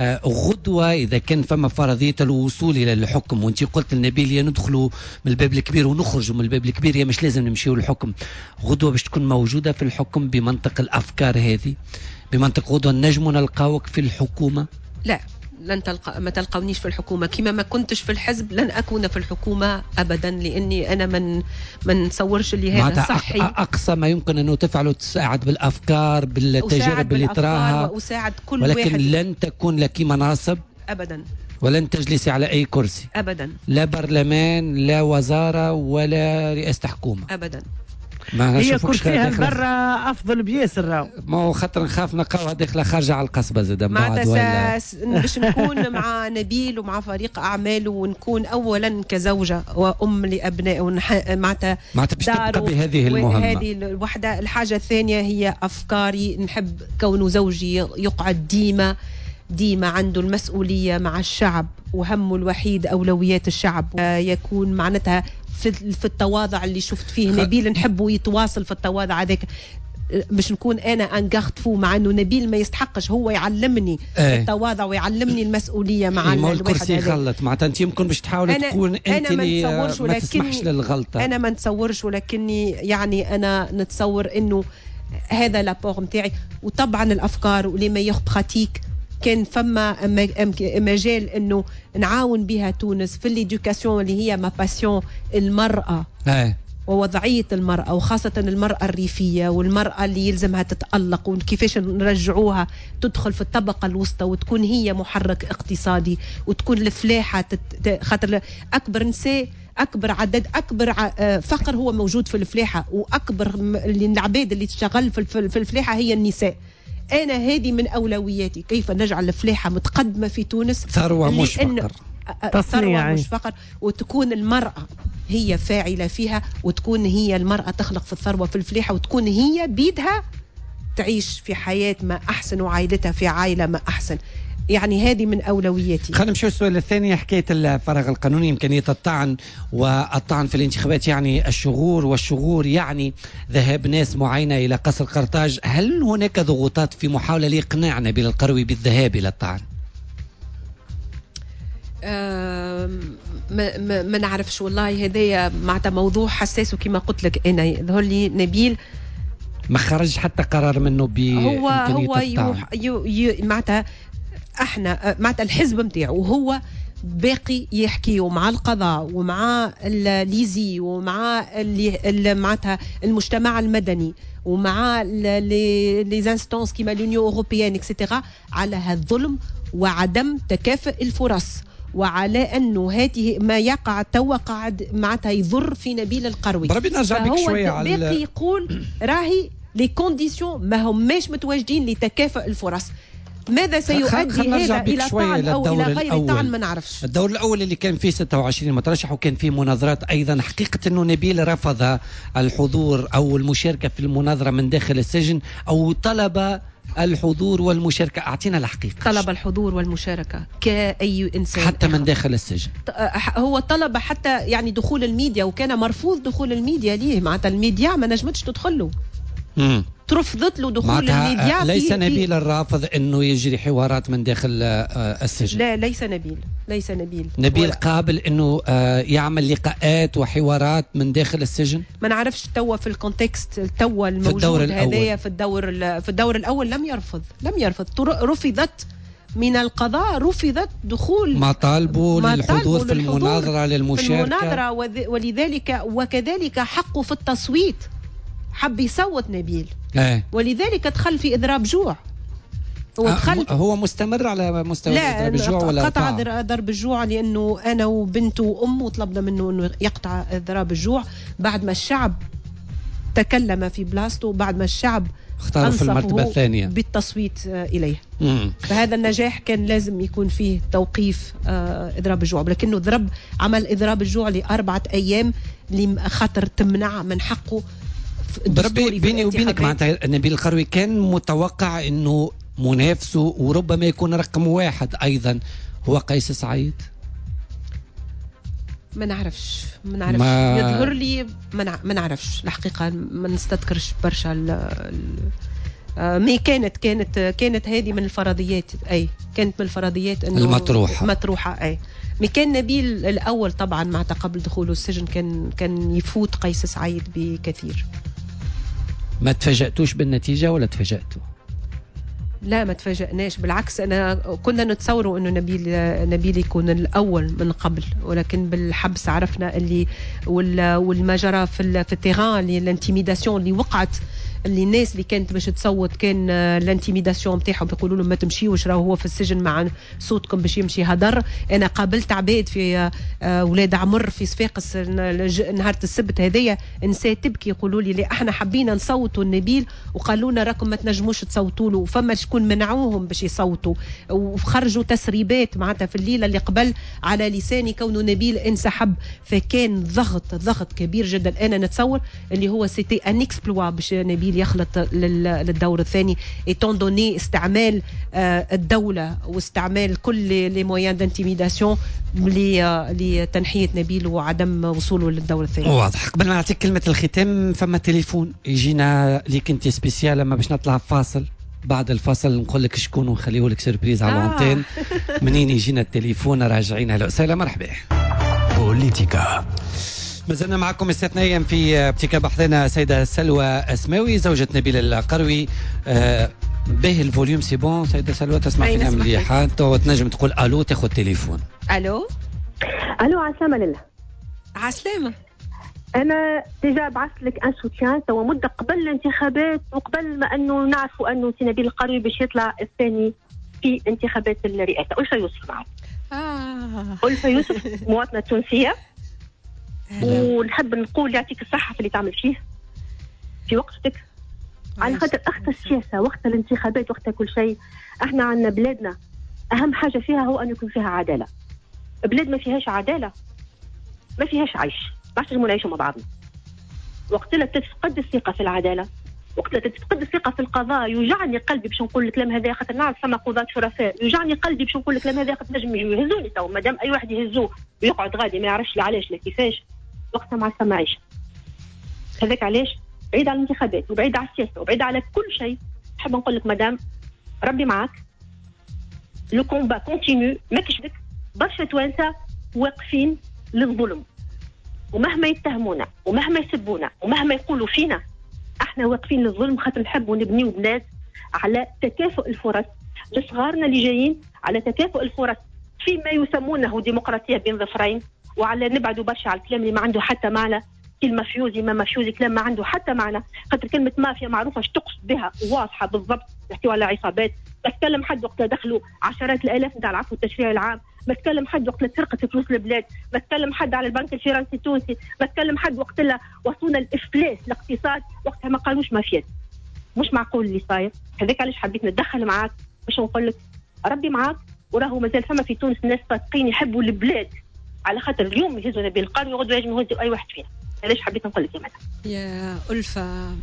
غدوة إذا كان فما فرضية الوصول إلى الحكم، وانت قلت لنبيل يا ندخلوا من الباب الكبير ونخرجوا من الباب الكبير، يا مش لازم نمشيوا للحكم، غدوة باش تكون موجودة في الحكم بمنطق الأفكار هذه، بمنطق غدوة نجم نلقاوك في الحكومة؟ لا، لن ما تلقونيش في الحكومة، كما ما كنتش في الحزب لن أكون في الحكومة أبدا، لأني أنا من نصورش اللي هذا صحي. أقصى ما يمكن أنه تفعله تساعد بالأفكار، بالتجارب اللي تراها، وأساعد كل ولكن واحد، لن تكون لك مناصب أبدا، ولن تجلسي على أي كرسي أبدا، لا برلمان لا وزارة ولا رئاسة حكومة أبدا. هي كرسيها البرة أفضل بياسر راهو، ما هو خاطر نخاف نلقاوها داخلة خارجة على القصبة زاد معناتها باش نكون مع نبيل ومع فريق أعمال، ونكون أولا كزوجة وأم لأبناء، معناتها باش تبقى بهذه المهمة. هذه الوحدة. الحاجة الثانية هي أفكاري، نحب كونه زوجي يقعد ديما عنده المسؤولية مع الشعب، وهمه الوحيد أولويات الشعب، يكون معناتها في التواضع اللي شفت فيه نبيل، نحبه يتواصل في التواضع هذاك، باش نكون انا انقخت فيه، مع انه نبيل ما يستحقش، هو يعلمني التواضع ويعلمني المسؤوليه مع الواحد هذا. يغلط معناتها انت يمكن باش تحاول تكون انت اللي ما تسمحش للغلطه. انا ما نتصورش، ولكني يعني انا نتصور انه هذا لابور نتاعي. وطبعا الافكار ولي ميور براتيك كان فما مجال انه نعاون بها تونس في الإدوكاسيون اللي هي ما باسيون، المرأة ووضعية المرأة، وخاصة المرأة الريفية والمرأة اللي يلزمها تتألق، وكيفاش نرجعوها تدخل في الطبقة الوسطى وتكون هي محرك اقتصادي، وتكون الفلاحة خاطر أكبر نساء، أكبر عدد، أكبر فقر هو موجود في الفلاحة، وأكبر العباد اللي تشتغل في الفلاحة هي النساء. أنا هذه من أولوياتي، كيف نجعل الفلاحة متقدمة في تونس، ثروة مش فقر، ثروة مش فقر، وتكون المرأة هي فاعلة فيها، وتكون هي المرأة تخلق في الثروة في الفلاحة، وتكون هي بيدها تعيش في حياة ما أحسن، وعائلتها في عائلة ما أحسن. يعني هذه من أولوياتي. خلينا نمشي السؤال الثاني، حكاية الفراغ القانوني، إمكانية الطعن والطعن في الانتخابات، يعني والشغور يعني ذهاب ناس معينة إلى قصر قرطاج. هل هناك ضغوطات في محاولة لإقناع نبيل القروي بالذهاب إلى الطعن؟ ما نعرفش والله، هذايا معناتها موضوع حساس، وكما قلت لك أنا يظهر لي نبيل ما خرج حتى قرار منه بإمكانية الطعن. معناتها احنا معناتها الحزب نتاعو وهو باقي يحكي مع القضاء ومع الليزي ومع معناتها المجتمع المدني ومع لي انستانس كيما لونيون اوروبيان اكسيتيرا على هالظلم وعدم تكافؤ الفرص، وعلى انه هذه ما يقع توا قاعد معناتها يضر في نبيل القروي. بربي نرجع بك شويه على باقي يقول راهي لي كونديسيون ما هماش متواجدين لتكافؤ الفرص. ماذا سيؤدي هذا إلى طعن أو إلى غير طعن ما نعرفش. الدور الأول اللي كان فيه 26 مترشح وكان فيه مناظرات أيضا، حقيقة أنه نبيل رفض الحضور أو المشاركة في المناظرة من داخل السجن أو طلب الحضور والمشاركة؟ أعطينا الحقيقة. طلب الحضور والمشاركة كأي إنسان حتى من داخل السجن. هو طلب حتى يعني دخول الميديا، وكان مرفوض دخول الميديا ليه، معناتها الميديا ما نجمتش تدخل له. ترفضت له دخول الميديا. ليس نبيل الرافض انه يجري حوارات من داخل السجن. لا ليس نبيل قابل انه يعمل لقاءات وحوارات من داخل السجن. ما نعرفش توا في الكونتكست توا الموجود هذايا في الدور الاول لم يرفض. رفضت من القضاء، رفضت دخول ما طالبوا للحضور في المناظرة للمشاركة ولذلك وكذلك حقه في التصويت، حب يصوت نبيل ولذلك دخل في إضراب جوع. هو مستمر على مستوى إضراب الجوع ولا قطع ضرب الجوع؟ لأنه أنا وبنته وأمه طلبنا منه أنه يقطع إضراب الجوع بعد ما الشعب تكلم في بلاصته، بعد ما الشعب اختاره في المرتبة الثانية بالتصويت إليه. فهذا النجاح كان لازم يكون فيه توقيف إضراب الجوع، لكنه ضرب عمل إضراب الجوع ل4 أيام لخاطر تمنع من حقه. بربي بيني وبينك معناتها نبيل القروي كان متوقع انه منافسه وربما يكون رقم 1 ايضا هو قيس سعيد. ما نعرفش يظهر لي ما نعرفش الحقيقة، ما نستذكرش برشا مي كانت هذه من الفرضيات. كانت من الفرضيات انه مطروحة. مي كان نبيل الاول طبعا مع قبل دخوله السجن كان يفوت قيس سعيد بكثير. ما تفاجأتوش بالنتيجة ولا تفاجأتوا؟ لا ما تفاجأناش، بالعكس كنا نتصوروا انه نبيل يكون الاول من قبل، ولكن بالحبس عرفنا اللي والما جرى في التيران، الانتيميداسيون اللي وقعت، اللي الناس اللي كانت باش تصوت كان الانتيميداسيون نتاعهم، بيقولوا لهم ما تمشيوش راهو هو في السجن مع صوتكم باش يمشي هدر. انا قابلت عباد في ولاد عمر في صفاقس نهار السبت هذيا، نساء تبكي يقولوا لي احنا حبينا نصوتوا النبيل وقالوا لنا راكم ما تنجموش تصوتوا له، فما شكون منعوهم باش يصوتوا، وخرجوا تسريبات معناتها في الليله اللي قبل على لساني كونه نبيل انسحب. فكان ضغط كبير جدا. انا نتصور اللي هو سيتي ان اكسبلوا باش نبيل يخلط للدور الثاني، ايتون دوني استعمال الدولة واستعمال كل لي مويان دانتيميداسيون لتنحية نبيل وعدم وصوله للدور الثاني. واضح. قبل ما نعطيك كلمة الختام فما تليفون يجينا ليك انت سبيسيال لما باش نطلع فاصل، بعد الفاصل نقول لك شكون ونخليه لك سيربريز على الانتين. منين يجينا التليفون راجعين. هلا وسهلا مرحبا. بوليتيكا. ما زلنا معكم استثنائيا في ابتكار بحثنا سيدة سلوى أسماوي زوجة نبيل القروي. به الفوليوم سي بون سيدة سلوى تسمع فينا مليحة، تنجم تقول الو تاخذ تليفون. الو عسلامة لله. عسلامة. انا ديجا بعثت لك ان سوتيان توا مده قبل الانتخابات وقبل ما انه نعرفوا انه سي نبيل القروي باش يطلع الثاني في انتخابات الرئاسة. ألفا يوسف معك. ألفا يوسف مواطنة تونسية، ونحب نقول يعطيك الصحة في اللي تعمل فيه في وقتك، على خاطر وقت السياسة وقت الانتخابات وقت كل شيء. احنا عندنا بلادنا أهم حاجة فيها هو أن يكون فيها عدالة. بلاد ما فيهاش عدالة ما فيهاش عيش، باش نجمو نعيشوا مع بعضنا. وقت لا تفقد الثقة في العدالة، وقت لا تفقد الثقة في القضاء، يوجعني قلبي باش نقول الكلام هذا، خاطر نعرف فما قضاة شرفاء، يوجعني قلبي باش نقول الكلام هذا خاطر نجم يهزوني تو، مادام أي واحد يهزوه ويقعد غادي ما يعرفش لا علاش لا كيفاش، وقتها ما عرفنا عيش. هذاك علاش بعيد على الانتخابات وبعيد على السياسة وبعيد على كل شيء، نحب نقول لك مدام ربي معك، لو كومبا كونتينيو، ما كشفك برشا توانسة واقفين للظلم، ومهما يتهمونا ومهما يسبونا ومهما يقولوا فينا احنا واقفين للظلم، خاطر نحبوا نبنيو بلاد على تكافؤ الفرص لصغارنا اللي جايين، على تكافؤ الفرص فيما يسمونه ديمقراطية بين ظفرين، وعلى نبعدوا برشا على الكلام اللي ما عنده حتى معنى، المافيوزي ما مافيوزي كلام ما عنده حتى معنى، خاطر كلمة مافيا معروفة اش تقصد بها واضحة بالضبط، نحكيو على عصابات. بتكلم حد وقت دخلوا عشرات الالاف نتاع العفو التشريعي العام، بتكلم حد وقت سرقة فلوس البلاد، بتكلم حد على البنك الفرنسي التونسي، بتكلم حد وقت وصلنا الافلاس الاقتصاد، وقتها ما قالوش مافيات. مش معقول اللي صاير، هذاك علاش حبيت نتدخل معاك باش نقول لك ربي معاك. وراهو مازال فما في تونس ناس صادقين يحبوا البلاد، على خاطر اليوم يهزوا نبيل القانون يقعدوا يهزوا اي واحد فينا. علاش حبيت نقول لك يا مدام يا ألفة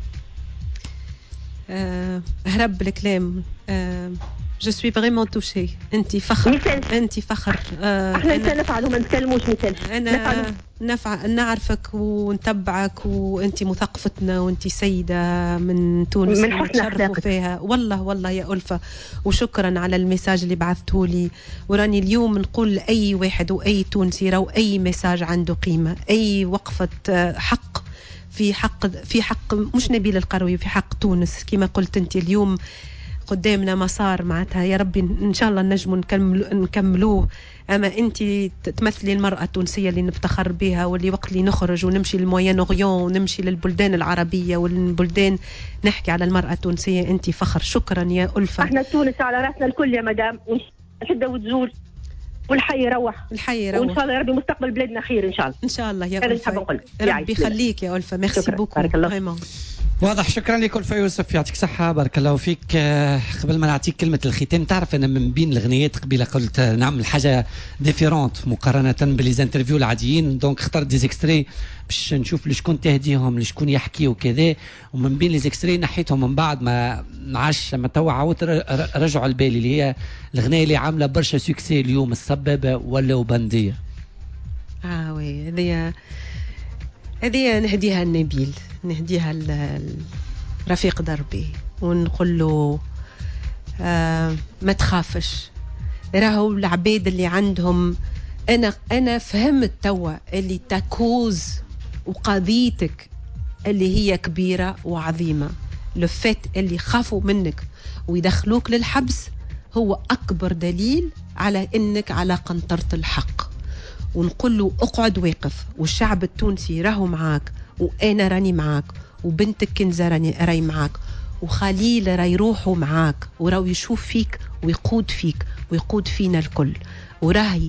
هرب الكلام. جو سوي فريمون توشي. انت فخر انت فخر. احنا نفعلوا ما نتكلموش مثال. انا نعرفك ونتبعك وانت مثقفتنا وانت سيده من تونس من حسن نتشرفوا فيها والله يا ألفة. وشكرا على الميساج اللي بعثتوا لي. وراني اليوم نقول لاي واحد واي تونسي راهو اي ميساج عنده قيمه، اي وقفه حق في حق مش نبيل القروي، في حق تونس. كما قلت انت اليوم قدامنا مسار معناتها يا ربي ان شاء الله نجموا نكملوه. اما انت تمثلي المراه التونسيه اللي نفتخر بها، واللي وقت اللي نخرج ونمشي للموين اوريون ونمشي للبلدان العربيه والبلدان نحكي على المراه التونسيه انت فخر. شكرا يا ألفة. احنا تونس على راسنا الكل يا مدام، وشده وتزول والحي يروح وان شاء الله يا ربي مستقبل بلادنا خير ان شاء الله. ان شاء الله يا ألفة. ربي يخليك يا ألفة. ميرسي بوكو. بارك الله. واضح. شكرا لك ألفة يوسف، يعطيك صحة. بارك الله فيك. قبل ما نعطيك كلمة الختام، تعرف أنا من بين الغنيات قبيلة قلت نعمل حاجة ديفيرونت مقارنة بالانترفيو العاديين، دونك اخترت ديزيكستري باش نشوف لشكون تهديهم لشكون يحكي وكذا. ومن بين ليزيكستري نحيتهم من بعد ما عاش ما توا عاود رجعوا البالي، اللي هي الغنية اللي عاملة برشا سوكسي اليوم، السبابة ولا وبندية. وي هذه نهديها النبيل، نهديها رفيق دربي، ونقول له ما تخافش. راهو العباد اللي عندهم أنا فهمت توا اللي تاكوز وقضيتك اللي هي كبيرة وعظيمة. لفت اللي خافوا منك ويدخلوك للحبس هو أكبر دليل على إنك على قنطرة الحق. ونقول له اقعد واقف، والشعب التونسي راهو معاك، وأنا راني معاك، وبنتك كنزة راي معاك، وخليل راي يروحوا معاك، وراو يشوف فيك ويقود فيك ويقود فينا الكل. وراهي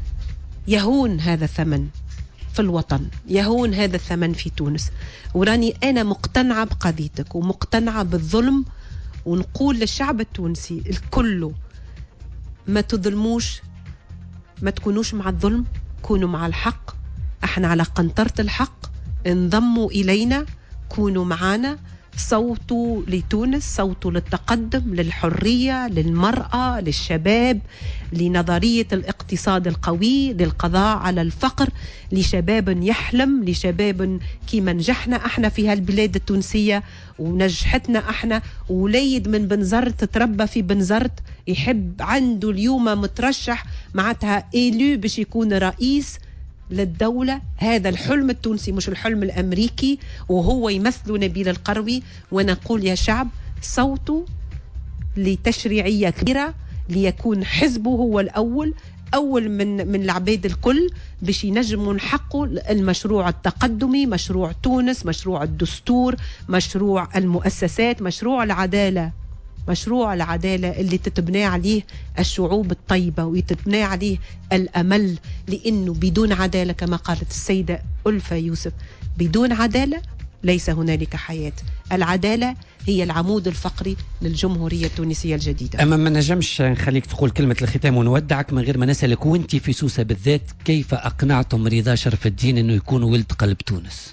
يهون هذا الثمن في الوطن، يهون هذا الثمن في تونس. وراني أنا مقتنعة بقضيتك ومقتنعة بالظلم. ونقول للشعب التونسي الكل ما تظلموش، ما تكونوش مع الظلم، كونوا مع الحق. احنا على قنطرة الحق، انضموا إلينا، كونوا معنا. صوتوا لتونس، صوتوا للتقدم، للحرية، للمرأة، للشباب، لنظرية الاقتصاد القوي، للقضاء على الفقر، لشباب يحلم، لشباب كيما نجحنا احنا في هالبلاد التونسية ونجحتنا احنا. وليد من بنزرت تربى في بنزرت، يحب عنده اليوم مترشح معناتها إيلو باش يكون رئيس للدولة. هذا الحلم التونسي مش الحلم الأمريكي، وهو يمثل نبيل القروي. ونقول يا شعب صوتوا لتشريعية كبيرة، ليكون حزبه هو الأول من العباد الكل، باش ينجموا نحقوا المشروع التقدمي، مشروع تونس، مشروع الدستور، مشروع المؤسسات، مشروع العدالة. مشروع العدالة اللي تتبنى عليه الشعوب الطيبة ويتبنى عليه الأمل. لأنه بدون عدالة كما قالت السيدة ألفة يوسف، بدون عدالة ليس هنالك حياة. العدالة هي العمود الفقري للجمهورية التونسية الجديدة. أما ما نجمش نخليك تقول كلمة الختام ونودعك من غير ما نسألك، وانت في سوسة بالذات كيف أقنعتم رضا شرف الدين أنه يكون ولد قلب تونس؟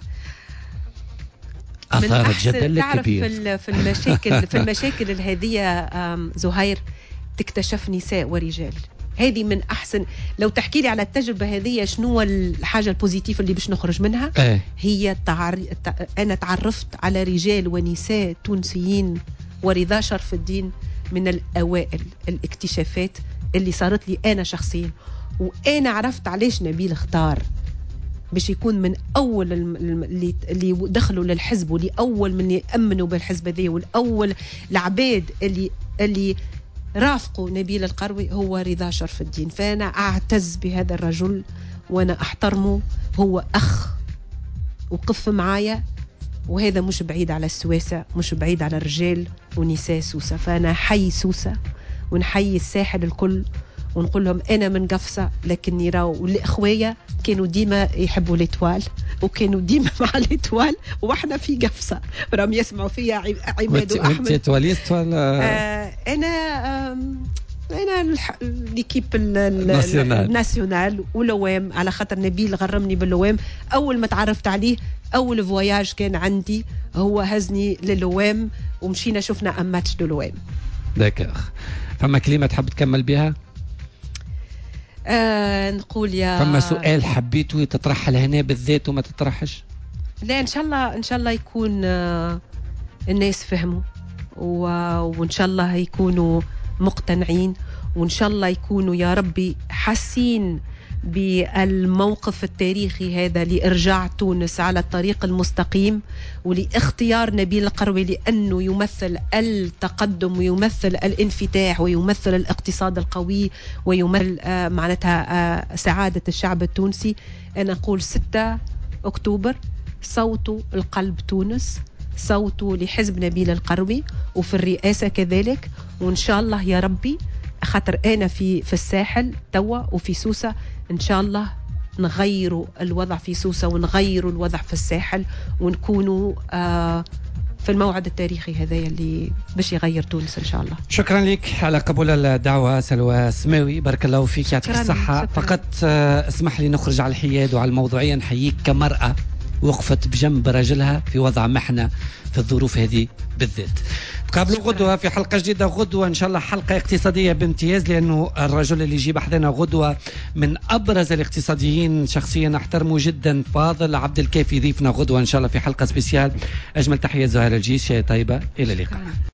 أثارت جدل كبير. في المشاكل هذه زهير تكتشف نساء ورجال. هذه من أحسن. لو تحكي لي على التجربة هذه شنو الحاجة البوزيتيف اللي باش نخرج منها؟ هي أنا تعرفت على رجال ونساء تونسيين، ورضا شرف الدين من الأوائل الاكتشافات اللي صارت لي أنا شخصيا. وأنا عرفت علاش نبيل اختار باش يكون من أول اللي دخلوا للحزب، واللي أول من يأمنوا بالحزب ذي، والأول العباد اللي رافقوا نبيل القروي هو رضا شرف الدين. فأنا أعتز بهذا الرجل وأنا أحترمه. هو أخ وقف معايا، وهذا مش بعيد على السواسة، مش بعيد على الرجال ونساء سوسة. فأنا حي سوسة ونحيي الساحل الكل، ونقول لهم أنا من قفصة، لكني راو الأخوية كانوا ديما يحبوا الإطوال وكانوا ديما مع الإتوال وإحنا في قفصة راهم يسمعوا فيها عماد وأحمد. أنت إتواليست ولا؟ أنا ليكيب الناسيونال ولوام، على خاطر نبيل غرمني باللوام. أول ما تعرفت عليه أول فواياج كان عندي هو هزني للوام ومشينا شفنا ماتش دو لوام. داكر. فما كلمة تحب تكمل بها؟ نقول يا فما سؤال حبيته تطرح هنا بالذات وما تطرحش؟ لا إن شاء الله يكون الناس فهموا وإن شاء الله يكونوا مقتنعين، وإن شاء الله يكونوا يا ربي حاسين بالموقف التاريخي هذا لإرجاع تونس على الطريق المستقيم، ولاختيار نبيل القروي لأنه يمثل التقدم ويمثل الانفتاح ويمثل الاقتصاد القوي ويمثل معناتها سعادة الشعب التونسي. أنا أقول 6 أكتوبر صوتوا القلب تونس، صوتوا لحزب نبيل القروي وفي الرئاسة كذلك. وإن شاء الله يا ربي خاطر أنا في الساحل توا وفي سوسة، إن شاء الله نغيروا الوضع في سوسة ونغيروا الوضع في الساحل ونكونوا في الموعد التاريخي هذا اللي باش يغير تونس إن شاء الله. شكرا لك على قبول الدعوة سلوى سماوي، بارك الله فيك، يعطيك الصحة. فقط اسمح لي نخرج على الحياد وعلى الموضوعية. نحييك كمرأة وقفت بجنب رجلها في وضع محنة في الظروف هذه بالذات. تقابلوا غدوة في حلقة جديدة، غدوة إن شاء الله حلقة اقتصادية بامتياز، لأنه الرجل اللي يجي بحثنا غدوة من أبرز الاقتصاديين شخصيا أحترمه جدا، فاضل عبد الكافي ضيفنا غدوة إن شاء الله في حلقة سبيسيال. أجمل تحية زهير الجيش، طيبة، إلى اللقاء.